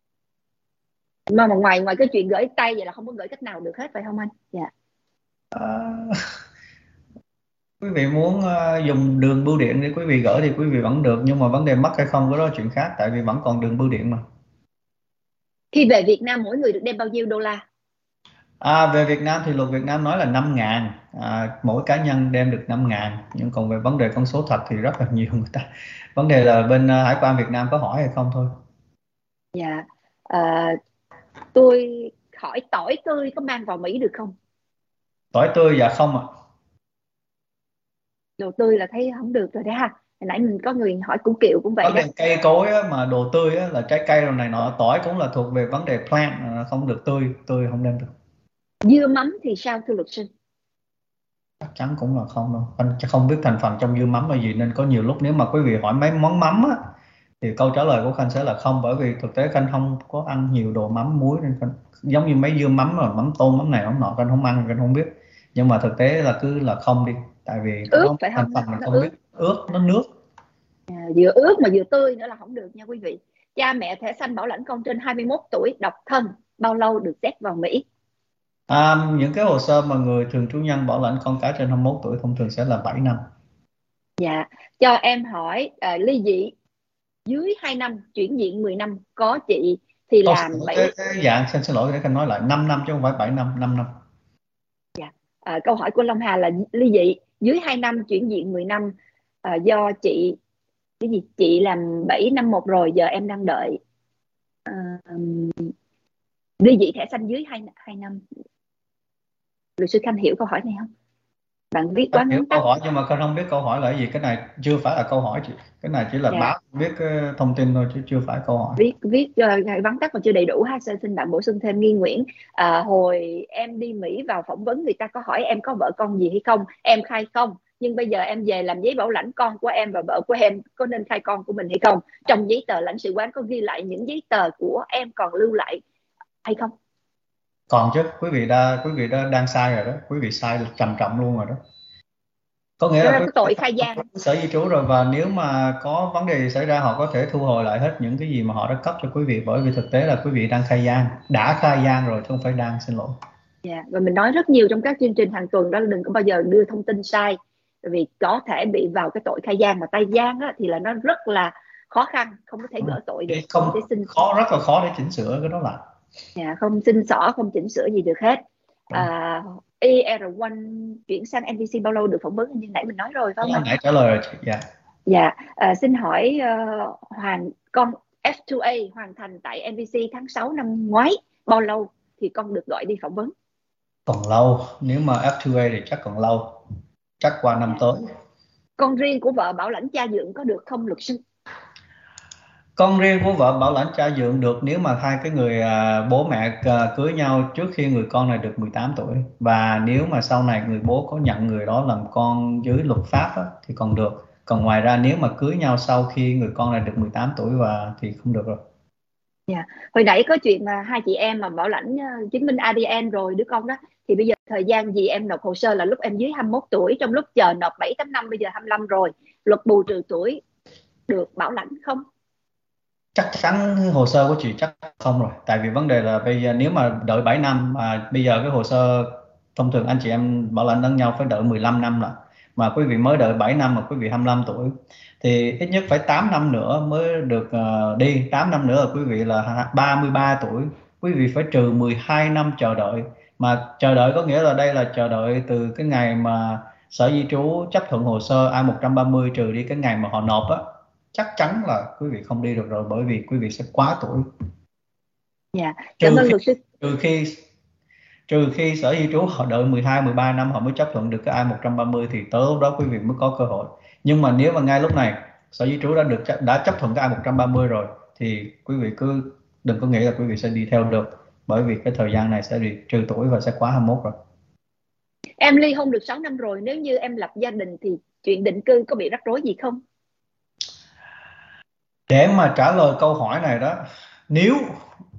Mà ngoài ngoài cái chuyện gửi tay vậy là không có gửi cách nào được hết phải không anh? Dạ. À, quý vị muốn dùng đường bưu điện để quý vị gửi thì quý vị vẫn được, nhưng mà vấn đề mất hay không cái đó là chuyện khác, tại vì vẫn còn đường bưu điện mà. Khi về Việt Nam mỗi người được đem bao nhiêu đô la? Về Việt Nam thì luật Việt Nam nói là 5.000, mỗi cá nhân đem được 5.000, nhưng còn về vấn đề con số thật thì rất là nhiều người ta. Vấn đề là bên Hải quan Việt Nam có hỏi hay không thôi. Dạ. À, tôi hỏi tỏi tươi có mang vào Mỹ được không? Tỏi tươi dạ không ạ. Đồ tươi là thấy không được rồi đó ha. Hồi nãy mình có người hỏi củ kiệu cũng vậy Vấn đó. đề cây cối á, mà đồ tươi á, là trái cây rồi này nọ, tỏi cũng là thuộc về vấn đề plant, không được tươi, tươi không đem được. Dưa mắm thì sao thưa luật sư? Chắc chắn cũng là không đâu, anh không biết thành phần trong dưa mắm là gì, nên có nhiều lúc nếu mà quý vị hỏi mấy món mắm á thì câu trả lời của Khanh sẽ là không, bởi vì thực tế Khanh không có ăn nhiều đồ mắm muối, nên Khanh giống như mấy dưa mắm rồi mắm tôm mắm này mắm nọ Khanh không ăn, Khanh không biết. Nhưng mà thực tế là cứ là không đi, tại vì cái Ướt đó phải thành không? phần mình Nó không biết, ướt. ướt nó nước. Vừa ướt mà vừa tươi nữa là không được nha quý vị. Cha mẹ thẻ xanh bảo lãnh con trên 21 tuổi độc thân bao lâu được xét vào Mỹ? Những cái hồ sơ mà người thường trú nhân bảo lãnh con cái trên 21 tuổi thông thường sẽ là 7 năm. Dạ. Cho em hỏi ly dị dưới 2 năm chuyển diện 10 năm có chị thì Câu làm cái dạng xin lỗi để Khanh nói lại, 5 năm chứ không phải 7 năm, 5 năm. Dạ. Câu hỏi của Long Hà là ly dị dưới 2 năm chuyển diện 10 năm, do chị cái gì chị làm 7 năm một rồi, giờ em đang đợi ly dị thẻ xanh dưới 2 năm. Luật sư Khanh hiểu câu hỏi này không? Bạn viết Anh quá hiểu ngắn câu tắt. hỏi nhưng mà con không biết câu hỏi là cái gì, cái này chưa phải là câu hỏi chị, cái này chỉ là Dạ. báo biết thông tin thôi chứ chưa phải câu hỏi. viết viết vắn tắt mà chưa đầy đủ ha. Xin bạn bổ sung thêm. Nghi Nguyễn: hồi em đi Mỹ vào phỏng vấn, người ta có hỏi em có vợ con gì hay không, em khai không, nhưng bây giờ em về làm giấy bảo lãnh con của em và vợ của em, có nên khai con của mình hay không? Trong giấy tờ lãnh sự quán có ghi lại những giấy tờ của em còn lưu lại hay không? Còn chứ, quý vị đã đang sai rồi đó, quý vị sai trầm trọng luôn rồi đó. Có nghĩa Đó là là quý cái vị đã tội phản khai ánh gian. với sở di trú rồi, và nếu mà có vấn đề gì xảy ra họ có thể thu hồi lại hết những cái gì mà họ đã cấp cho quý vị, bởi vì thực tế là quý vị đang khai gian, đã khai gian rồi chứ không phải đang, xin lỗi. Dạ. Và mình nói rất nhiều trong các chương trình hàng tuần đó là đừng có bao giờ đưa thông tin sai, vì có thể bị vào cái tội khai gian, mà tay gian á, thì là nó rất là khó khăn, không có thể gỡ tội được, Chứ không, không thể xin. khó, rất là khó để chỉnh sửa cái đó là. Dạ, không xin xỏ, không chỉnh sửa gì được hết. Đúng. ER1 chuyển sang NBC bao lâu được phỏng vấn, như nãy mình nói rồi phải không Anh anh? nãy trả lời rồi chị. Dạ. Dạ. Xin hỏi con F2A hoàn thành tại NBC tháng 6 năm ngoái, bao lâu thì con được gọi đi phỏng vấn? Còn lâu, nếu mà F2A thì chắc còn lâu, chắc qua năm Dạ. tới. Con riêng của vợ bảo lãnh cha dượng có được không luật sư? Con riêng của vợ bảo lãnh cha dượng được nếu mà hai cái người bố mẹ cưới nhau trước khi người con này được 18 tuổi, và nếu mà sau này người bố có nhận người đó làm con dưới luật pháp á, thì còn được. Còn ngoài ra nếu mà cưới nhau sau khi người con này được 18 tuổi và thì không được rồi. Dạ. Hồi nãy có chuyện mà hai chị em mà bảo lãnh chứng minh ADN rồi đứa con đó, thì bây giờ thời gian gì em nộp hồ sơ là lúc em dưới 21 tuổi, trong lúc chờ nộp 7 8 năm bây giờ 25 rồi, luật bù trừ tuổi được bảo lãnh không? Chắc chắn hồ sơ của chị chắc không rồi, tại vì vấn đề là bây giờ nếu mà đợi 7 năm mà bây giờ cái hồ sơ thông thường anh chị em bảo lãnh lẫn nhau phải đợi 15 năm rồi, mà quý vị mới đợi 7 năm mà quý vị 25 tuổi thì ít nhất phải 8 năm nữa mới được đi, 8 năm nữa là quý vị là 33 tuổi, quý vị phải trừ 12 năm chờ đợi. Mà chờ đợi có nghĩa là đây là chờ đợi từ cái ngày mà sở di trú chấp thuận hồ sơ I-130 trừ đi cái ngày mà họ nộp á, chắc chắn là quý vị không đi được rồi, bởi vì quý vị sẽ quá tuổi. Dạ. Cảm trừ ơn khi luật sư. trừ khi trừ khi sở di trú họ đợi 12 13 năm họ mới chấp thuận được cái I-130 thì tới lúc đó quý vị mới có cơ hội. Nhưng mà nếu mà ngay lúc này sở di trú đã chấp thuận cái I-130 rồi thì quý vị cứ đừng có nghĩ là quý vị sẽ đi theo được, bởi vì cái thời gian này sẽ bị trừ tuổi và sẽ quá 21 rồi. Em ly hôn được 6 năm rồi, nếu như em lập gia đình thì chuyện định cư có bị rắc rối gì không? Để mà trả lời câu hỏi này đó, nếu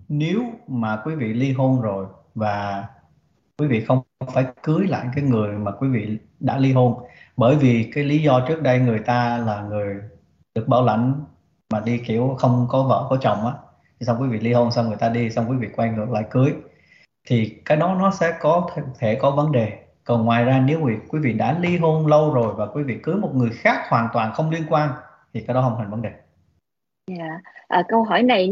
nếu mà quý vị ly hôn rồi và quý vị không phải cưới lại cái người mà quý vị đã ly hôn, bởi vì cái lý do trước đây người ta là người được bảo lãnh mà đi kiểu không có vợ có chồng á, thì xong quý vị ly hôn xong người ta đi xong quý vị quay ngược lại cưới, thì cái đó nó sẽ có thể có vấn đề. Còn ngoài ra nếu quý vị đã ly hôn lâu rồi và quý vị cưới một người khác hoàn toàn không liên quan thì cái đó không thành vấn đề. Dạ. Câu hỏi này,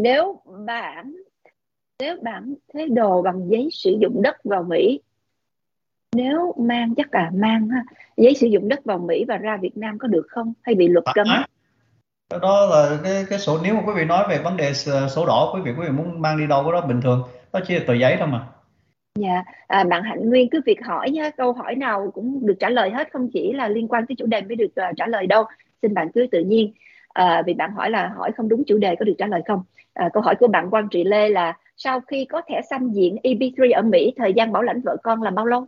nếu bạn thế đồ bằng giấy sử dụng đất vào Mỹ, nếu mang, chắc là mang ha, giấy sử dụng đất vào Mỹ và ra Việt Nam có được không, hay bị luật cấm? Cái đó là cái sổ, nếu mà quý vị nói về vấn đề sổ đỏ, quý vị muốn mang đi đâu cái đó bình thường, đó chỉ là tờ giấy thôi mà. Dạ, bạn Hạnh Nguyên cứ việc hỏi nha, câu hỏi nào cũng được trả lời hết, không chỉ là liên quan tới chủ đề mới được trả lời đâu. Xin bạn cứ tự nhiên. Vì bạn hỏi là hỏi không đúng chủ đề có được trả lời không. Câu hỏi của bạn Quang Trị Lê là sau khi có thẻ xanh diện EB3 ở Mỹ, thời gian bảo lãnh vợ con là bao lâu?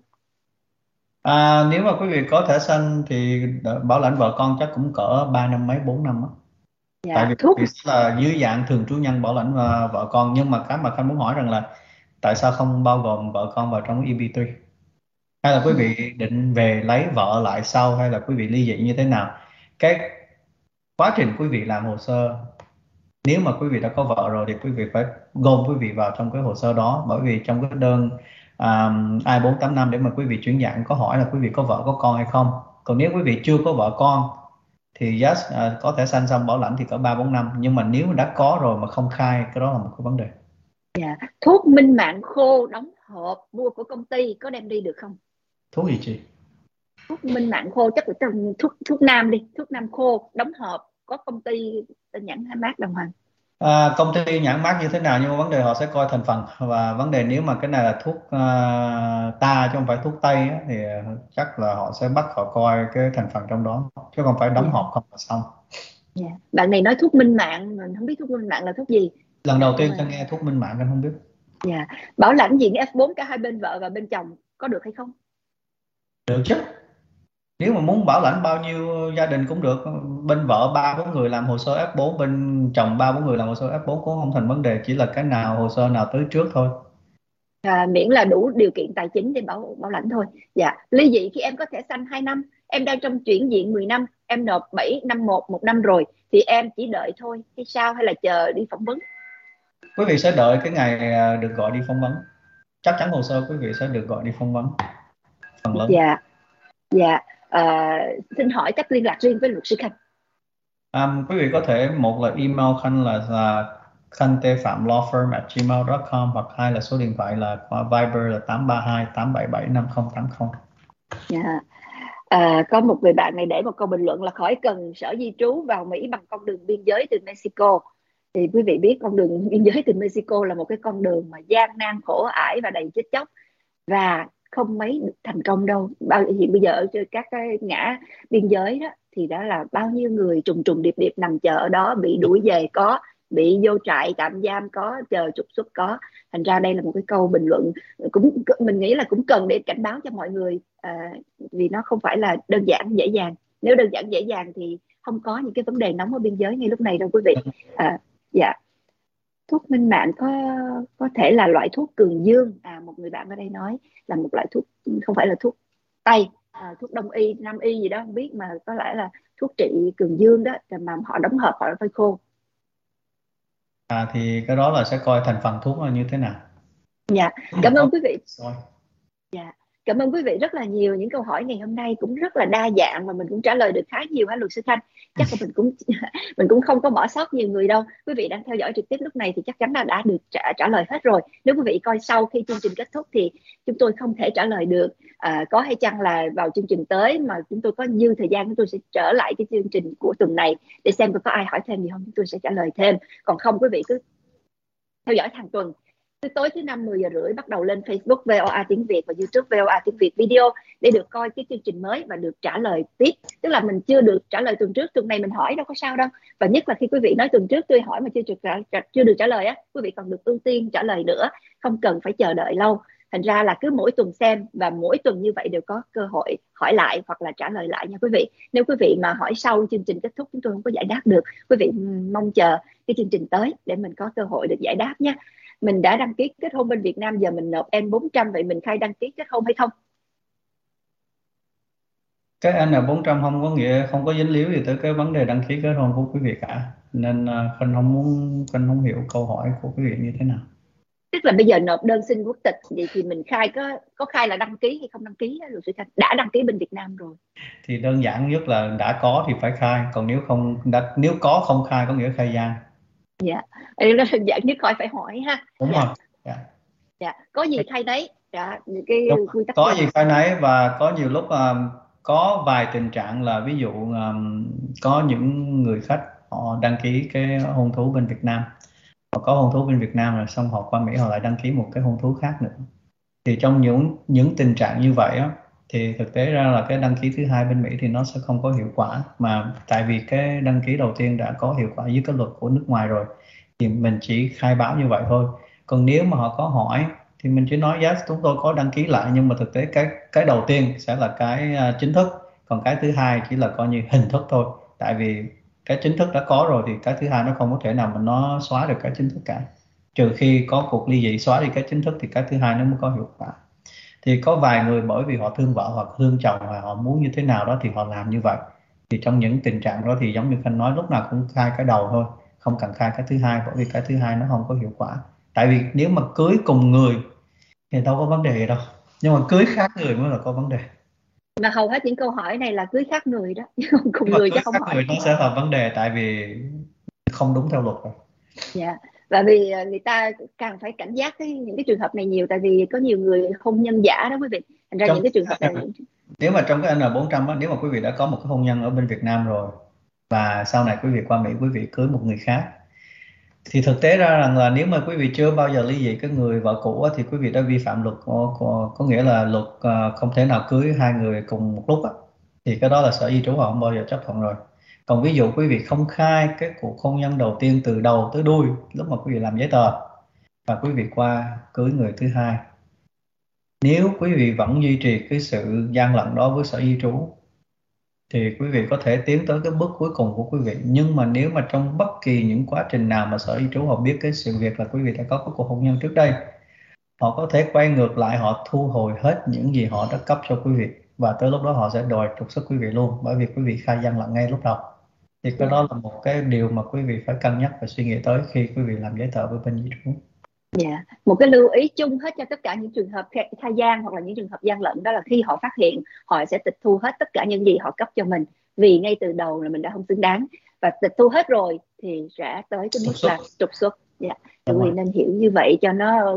Nếu mà quý vị có thẻ xanh thì bảo lãnh vợ con chắc cũng cỡ 3 năm mấy 4 năm á. Tại Dạ, vì thuốc. quý vị sẽ là dưới dạng thường trú nhân bảo lãnh vợ con, nhưng mà cái mà Khanh muốn hỏi rằng là tại sao không bao gồm vợ con vào trong EB3, hay là quý Dạ. vị định về lấy vợ lại sau, hay là quý vị ly dị như thế nào? Cái quá trình quý vị làm hồ sơ, nếu mà quý vị đã có vợ rồi thì quý vị phải gom quý vị vào trong cái hồ sơ đó, bởi vì trong cái đơn I-485 để mà quý vị chuyển dạng có hỏi là quý vị có vợ có con hay không. Còn nếu quý vị chưa có vợ con thì yes, có thể sanh xong bảo lãnh thì cỡ 3-4 năm, nhưng mà nếu đã có rồi mà không khai, cái đó là một cái vấn đề. Dạ. Thuốc minh mạng khô đóng hộp mua của công ty có đem đi được không? Thuốc gì chị? Thuốc minh mạng khô chắc là thuốc nam đi, thuốc nam khô đóng hộp có công ty tên nhãn mác đàng hoàng. Công ty nhãn mác như thế nào, nhưng mà vấn đề họ sẽ coi thành phần, và vấn đề nếu mà cái này là thuốc ta chứ không phải thuốc tây á, thì chắc là họ sẽ bắt họ coi cái thành phần trong đó, chứ không phải đóng Dạ. hộp không là xong. Dạ. Bạn này nói thuốc minh mạng, mình không biết thuốc minh mạng là thuốc gì. Lần đầu Nhưng tiên mà tôi nghe thuốc minh mạng anh không biết. dạ. Bảo lãnh diện F4 cả hai bên vợ và bên chồng có được hay không? Được chứ, nếu mà muốn bảo lãnh bao nhiêu gia đình cũng được, bên vợ 3-4 người làm hồ sơ F4, bên chồng 3-4 người làm hồ sơ F4 cũng không thành vấn đề, chỉ là cái nào hồ sơ nào tới trước thôi. Miễn là đủ điều kiện tài chính để bảo lãnh thôi. Dạ. Ly dị khi em có thẻ xanh 2 năm, em đang trong chuyển diện 10 năm, em nộp 751 một năm rồi, thì em chỉ đợi thôi hay sao, hay là chờ đi phỏng vấn? Quý vị sẽ đợi cái ngày được gọi đi phỏng vấn, chắc chắn hồ sơ quý vị sẽ được gọi đi phỏng vấn phần lớn. Dạ. Dạ. Xin hỏi cách liên lạc riêng với luật sư Khanh. Quý vị có thể, một là email Khanh là khanh@tpham.lawfirm@gmail.com, hoặc hai là số điện thoại là Viber là 832-877-5080. Dạ. Có một người bạn này để một câu bình luận là khỏi cần sở di trú vào Mỹ bằng con đường biên giới từ Mexico. Thì quý vị biết con đường biên giới từ Mexico là một cái con đường mà gian nan khổ ải và đầy chết chóc, và không mấy được thành công đâu. Hiện bây giờ ở các cái ngã biên giới đó thì đã là bao nhiêu người trùng trùng điệp điệp nằm chờ ở đó, bị đuổi về có, bị vô trại tạm giam có, chờ trục xuất có. Thành ra đây là một cái câu bình luận cũng mình nghĩ là cũng cần để cảnh báo cho mọi người, vì nó không phải là đơn giản dễ dàng. Nếu đơn giản dễ dàng thì không có những cái vấn đề nóng ở biên giới ngay lúc này đâu quý vị. Dạ. Thuốc minh mạng có thể là loại thuốc cường dương. Một người bạn ở đây nói là một loại thuốc, không phải là thuốc tây, thuốc đông y nam y gì đó không biết, mà có lẽ là thuốc trị cường dương đó, mà họ đóng hộp họ phơi khô. Thì cái đó là sẽ coi thành phần thuốc là như thế nào. Dạ. Cảm ơn quý vị. Rồi. Dạ. Cảm ơn quý vị rất là nhiều. Những câu hỏi ngày hôm nay cũng rất là đa dạng và mình cũng trả lời được khá nhiều hả luật sư Khanh? Chắc là mình cũng không có bỏ sót nhiều người đâu. Quý vị đang theo dõi trực tiếp lúc này thì chắc chắn là đã được trả lời hết rồi. Nếu quý vị coi sau khi chương trình kết thúc thì chúng tôi không thể trả lời được. Có hay chăng là vào chương trình tới mà chúng tôi có dư thời gian, chúng tôi sẽ trở lại cái chương trình của tuần này để xem có ai hỏi thêm gì không, chúng tôi sẽ trả lời thêm. Còn không, quý vị cứ theo dõi hàng tuần. Tối thứ năm 10 giờ rưỡi bắt đầu lên Facebook VOA tiếng Việt và YouTube VOA tiếng Việt video để được coi cái chương trình mới và được trả lời tiếp. Tức là mình chưa được trả lời tuần trước, tuần này mình hỏi đâu có sao đâu. Và nhất là khi quý vị nói tuần trước tôi hỏi mà chưa được trả lời á, quý vị còn được ưu tiên trả lời nữa, không cần phải chờ đợi lâu. Thành ra là cứ mỗi tuần xem và mỗi tuần như vậy đều có cơ hội hỏi lại hoặc là trả lời lại nha quý vị. Nếu quý vị mà hỏi sau chương trình kết thúc chúng tôi không có giải đáp được, quý vị mong chờ cái chương trình tới để mình có cơ hội được giải đáp nhé. mình đã đăng ký kết hôn bên Việt Nam, giờ mình nộp N400, vậy mình khai đăng ký kết hôn hay không? Cái N400 không có nghĩa, không có dính líu gì tới cái vấn đề đăng ký kết hôn của quý vị cả, nên Khanh không hiểu câu hỏi của quý vị như thế nào. Tức là bây giờ nộp đơn xin quốc tịch, vậy thì mình khai có khai là đăng ký hay không đăng ký á, luật sư Khanh? Đã đăng ký bên Việt Nam rồi. Thì đơn giản nhất là đã có thì phải khai, còn nếu có không khai có nghĩa khai gian. Dạ, đây là đơn giản nhất, khỏi phải hỏi ha. Đúng Dạ. rồi. Dạ. Dạ, có gì khai đấy. Dạ, những cái Đúng. quy tắc Có chung. gì khai nấy, và có nhiều lúc có vài tình trạng là ví dụ có những người khách họ đăng ký cái hôn thú bên Việt Nam, họ có hôn thú bên Việt Nam rồi xong họ qua Mỹ họ lại đăng ký một cái hôn thú khác nữa. Thì trong những tình trạng như vậy á, thì thực tế ra là cái đăng ký thứ hai bên Mỹ thì nó sẽ không có hiệu quả, mà tại vì cái đăng ký đầu tiên đã có hiệu quả dưới cái luật của nước ngoài rồi, thì mình chỉ khai báo như vậy thôi. Còn nếu mà họ có hỏi thì mình chỉ nói yes, chúng tôi có đăng ký lại, nhưng mà thực tế cái đầu tiên sẽ là cái chính thức, còn cái thứ hai chỉ là coi như hình thức thôi. Tại vì cái chính thức đã có rồi thì cái thứ hai nó không có thể nào mà nó xóa được cái chính thức cả, trừ khi có cuộc ly dị xóa đi cái chính thức thì cái thứ hai nó mới có hiệu quả. Thì có vài người bởi vì họ thương vợ hoặc thương chồng và họ muốn như thế nào đó thì họ làm như vậy. Thì trong những tình trạng đó thì giống như Khanh nói, lúc nào cũng khai cái đầu thôi, không cần khai cái thứ hai, bởi vì cái thứ hai nó không có hiệu quả. Tại vì nếu mà cưới cùng người thì đâu có vấn đề gì đâu, nhưng mà cưới khác người mới là có vấn đề. Mà hầu hết những câu hỏi này là cưới khác người đó, chứ không cùng Nếu mà người cưới chắc không khác hỏi. người nó sẽ là vấn đề, tại vì không đúng theo luật rồi. Dạ, và vì người ta càng phải cảnh giác những cái trường hợp này nhiều, tại vì có nhiều người hôn nhân giả đó quý vị. Thành ra Trong những cái trường hợp này, nếu mà trong cái N400 á, nếu mà quý vị đã có một cái hôn nhân ở bên Việt Nam rồi và sau này quý vị qua Mỹ quý vị cưới một người khác, thì thực tế ra rằng là nếu mà quý vị chưa bao giờ ly dị cái người vợ cũ á, thì quý vị đã vi phạm luật, có nghĩa là luật không thể nào cưới hai người cùng một lúc á, thì cái đó là Sở Di trú họ không bao giờ chấp thuận rồi. Còn ví dụ quý vị không khai cái cuộc hôn nhân đầu tiên từ đầu tới đuôi lúc mà quý vị làm giấy tờ, và quý vị qua cưới người thứ hai, nếu quý vị vẫn duy trì cái sự gian lận đó với Sở Di trú thì quý vị có thể tiến tới cái bước cuối cùng của quý vị. Nhưng mà nếu mà trong bất kỳ những quá trình nào mà Sở Di trú họ biết cái sự việc là quý vị đã có cái cuộc hôn nhân trước đây, họ có thể quay ngược lại, họ thu hồi hết những gì họ đã cấp cho quý vị, và tới lúc đó họ sẽ đòi trục xuất quý vị luôn, bởi vì quý vị khai gian lận ngay lúc đầu. Thì cái đó là một cái điều mà quý vị phải cân nhắc và suy nghĩ tới khi quý vị làm giấy tờ với bên di trú. dạ, một cái lưu ý chung hết cho tất cả những trường hợp khai gian hoặc là những trường hợp gian lận, đó là khi họ phát hiện, họ sẽ tịch thu hết tất cả những gì họ cấp cho mình, vì ngay từ đầu là mình đã không xứng đáng, và tịch thu hết rồi thì sẽ tới cái mức là trục xuất. Dạ, quý vị nên hiểu như vậy cho nó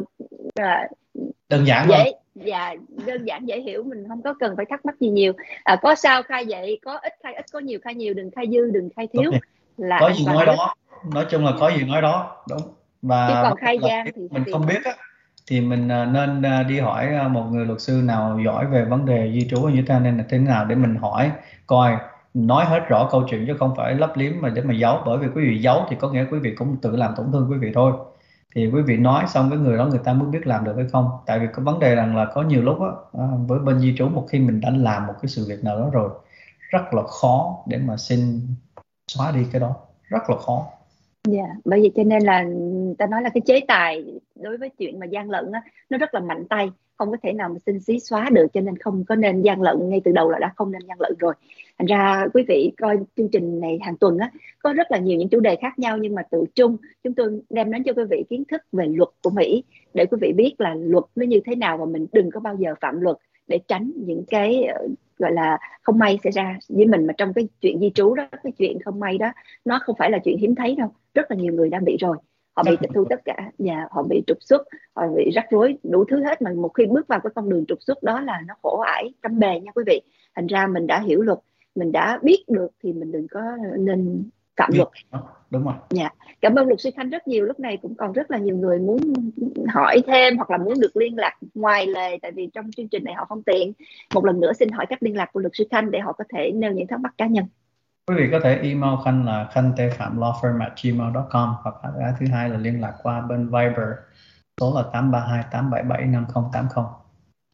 đơn giản dễ, và đơn giản dễ hiểu, mình không có cần phải thắc mắc gì nhiều. Có sao khai vậy, có ít khai ít, có nhiều khai nhiều, đừng khai dư đừng khai thiếu, là có gì nói nhất. đó, nói chung là có gì nói đó, đúng. Và chứ còn khai gian thì mình không biết á, thì mình nên đi hỏi một người luật sư nào giỏi về vấn đề di trú như thế nên là thế nào để mình hỏi coi, nói hết rõ câu chuyện chứ không phải lấp liếm mà để mà giấu, bởi vì quý vị giấu thì có nghĩa quý vị cũng tự làm tổn thương quý vị thôi. Thì quý vị nói xong cái người đó người ta mới biết làm được hay không. Tại vì cái vấn đề rằng là có nhiều lúc á, với bên di trú một khi mình đã làm một cái sự việc nào đó rồi, rất là khó để mà xin xóa đi cái đó, rất là khó. Dạ, bởi vì cho nên là ta nói là cái chế tài đối với chuyện mà gian lận á, nó rất là mạnh tay, không có thể nào mà xin xí xóa được, cho nên không có nên gian lận ngay từ đầu, là đã không nên gian lận rồi. Thành ra quý vị coi chương trình này hàng tuần á, có rất là nhiều những chủ đề khác nhau, nhưng mà tự chung chúng tôi đem đến cho quý vị kiến thức về luật của Mỹ, để quý vị biết là luật nó như thế nào, và mình đừng có bao giờ phạm luật để tránh những cái gọi là không may xảy ra với mình. Mà trong cái chuyện di trú đó, cái chuyện không may đó, nó không phải là chuyện hiếm thấy đâu, rất là nhiều người đang bị rồi, họ bị tịch thu tất cả, và họ bị trục xuất, họ bị rắc rối đủ thứ hết. Mà một khi bước vào cái con đường trục xuất đó là nó khổ ải trăm bề nha quý vị. Thành ra mình đã hiểu luật, mình đã biết được thì mình đừng có nên phạm luật. Đúng rồi. Dạ, cảm ơn luật sư Khanh rất nhiều. Lúc này cũng còn rất là nhiều người muốn hỏi thêm hoặc là muốn được liên lạc ngoài lề, tại vì trong chương trình này họ không tiện. Một lần nữa xin hỏi cách liên lạc của luật sư Khanh để họ có thể nêu những thắc mắc cá nhân. Quý vị có thể email Khanh là khanh.tpham.lawfirm@gmail.com, hoặc là cái thứ hai là liên lạc qua bên Viber, số là 832 877 5080.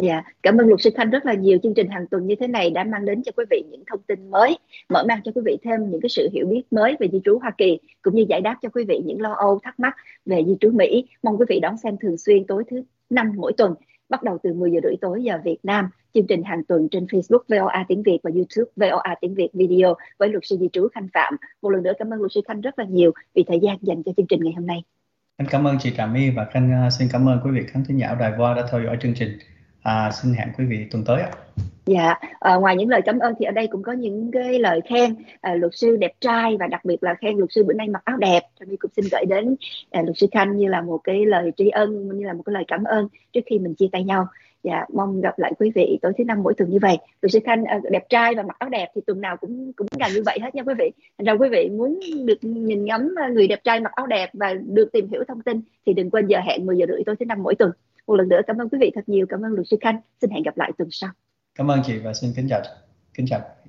Dạ, cảm ơn luật sư Khanh rất là nhiều. Chương trình hàng tuần như thế này đã mang đến cho quý vị những thông tin mới, mở mang cho quý vị thêm những cái sự hiểu biết mới về di trú Hoa Kỳ, cũng như giải đáp cho quý vị những lo âu thắc mắc về di trú Mỹ. Mong quý vị đón xem thường xuyên tối thứ năm mỗi tuần, bắt đầu từ 10 giờ rưỡi tối giờ Việt Nam. Chương trình hàng tuần trên Facebook VOA tiếng Việt và YouTube VOA tiếng Việt video với luật sư di trú Khanh Phạm. Một lần nữa cảm ơn luật sư Khanh rất là nhiều vì thời gian dành cho chương trình ngày hôm nay. Khanh cảm ơn chị Trà My và Khanh xin cảm ơn quý vị khán thính giả Đài VOA đã theo dõi chương trình. Xin hẹn quý vị tuần tới ạ. Dạ, ngoài những lời cảm ơn thì ở đây cũng có những cái lời khen luật sư đẹp trai, và đặc biệt là khen luật sư bữa nay mặc áo đẹp. Trà My cũng xin gửi đến luật sư Khanh như là một cái lời tri ân, như là một cái lời cảm ơn trước khi mình chia tay nhau. Dạ, mong gặp lại quý vị tối thứ năm mỗi tuần như vậy. Luật sư Khanh đẹp trai và mặc áo đẹp thì tuần nào cũng cũng gần như vậy hết nha quý vị. Thành ra quý vị muốn được nhìn ngắm người đẹp trai mặc áo đẹp và được tìm hiểu thông tin thì đừng quên giờ hẹn 10 giờ rưỡi tối thứ năm mỗi tuần. Một lần nữa cảm ơn quý vị thật nhiều, cảm ơn luật sư Khanh. Xin hẹn gặp lại tuần sau. Cảm ơn chị và xin kính chào.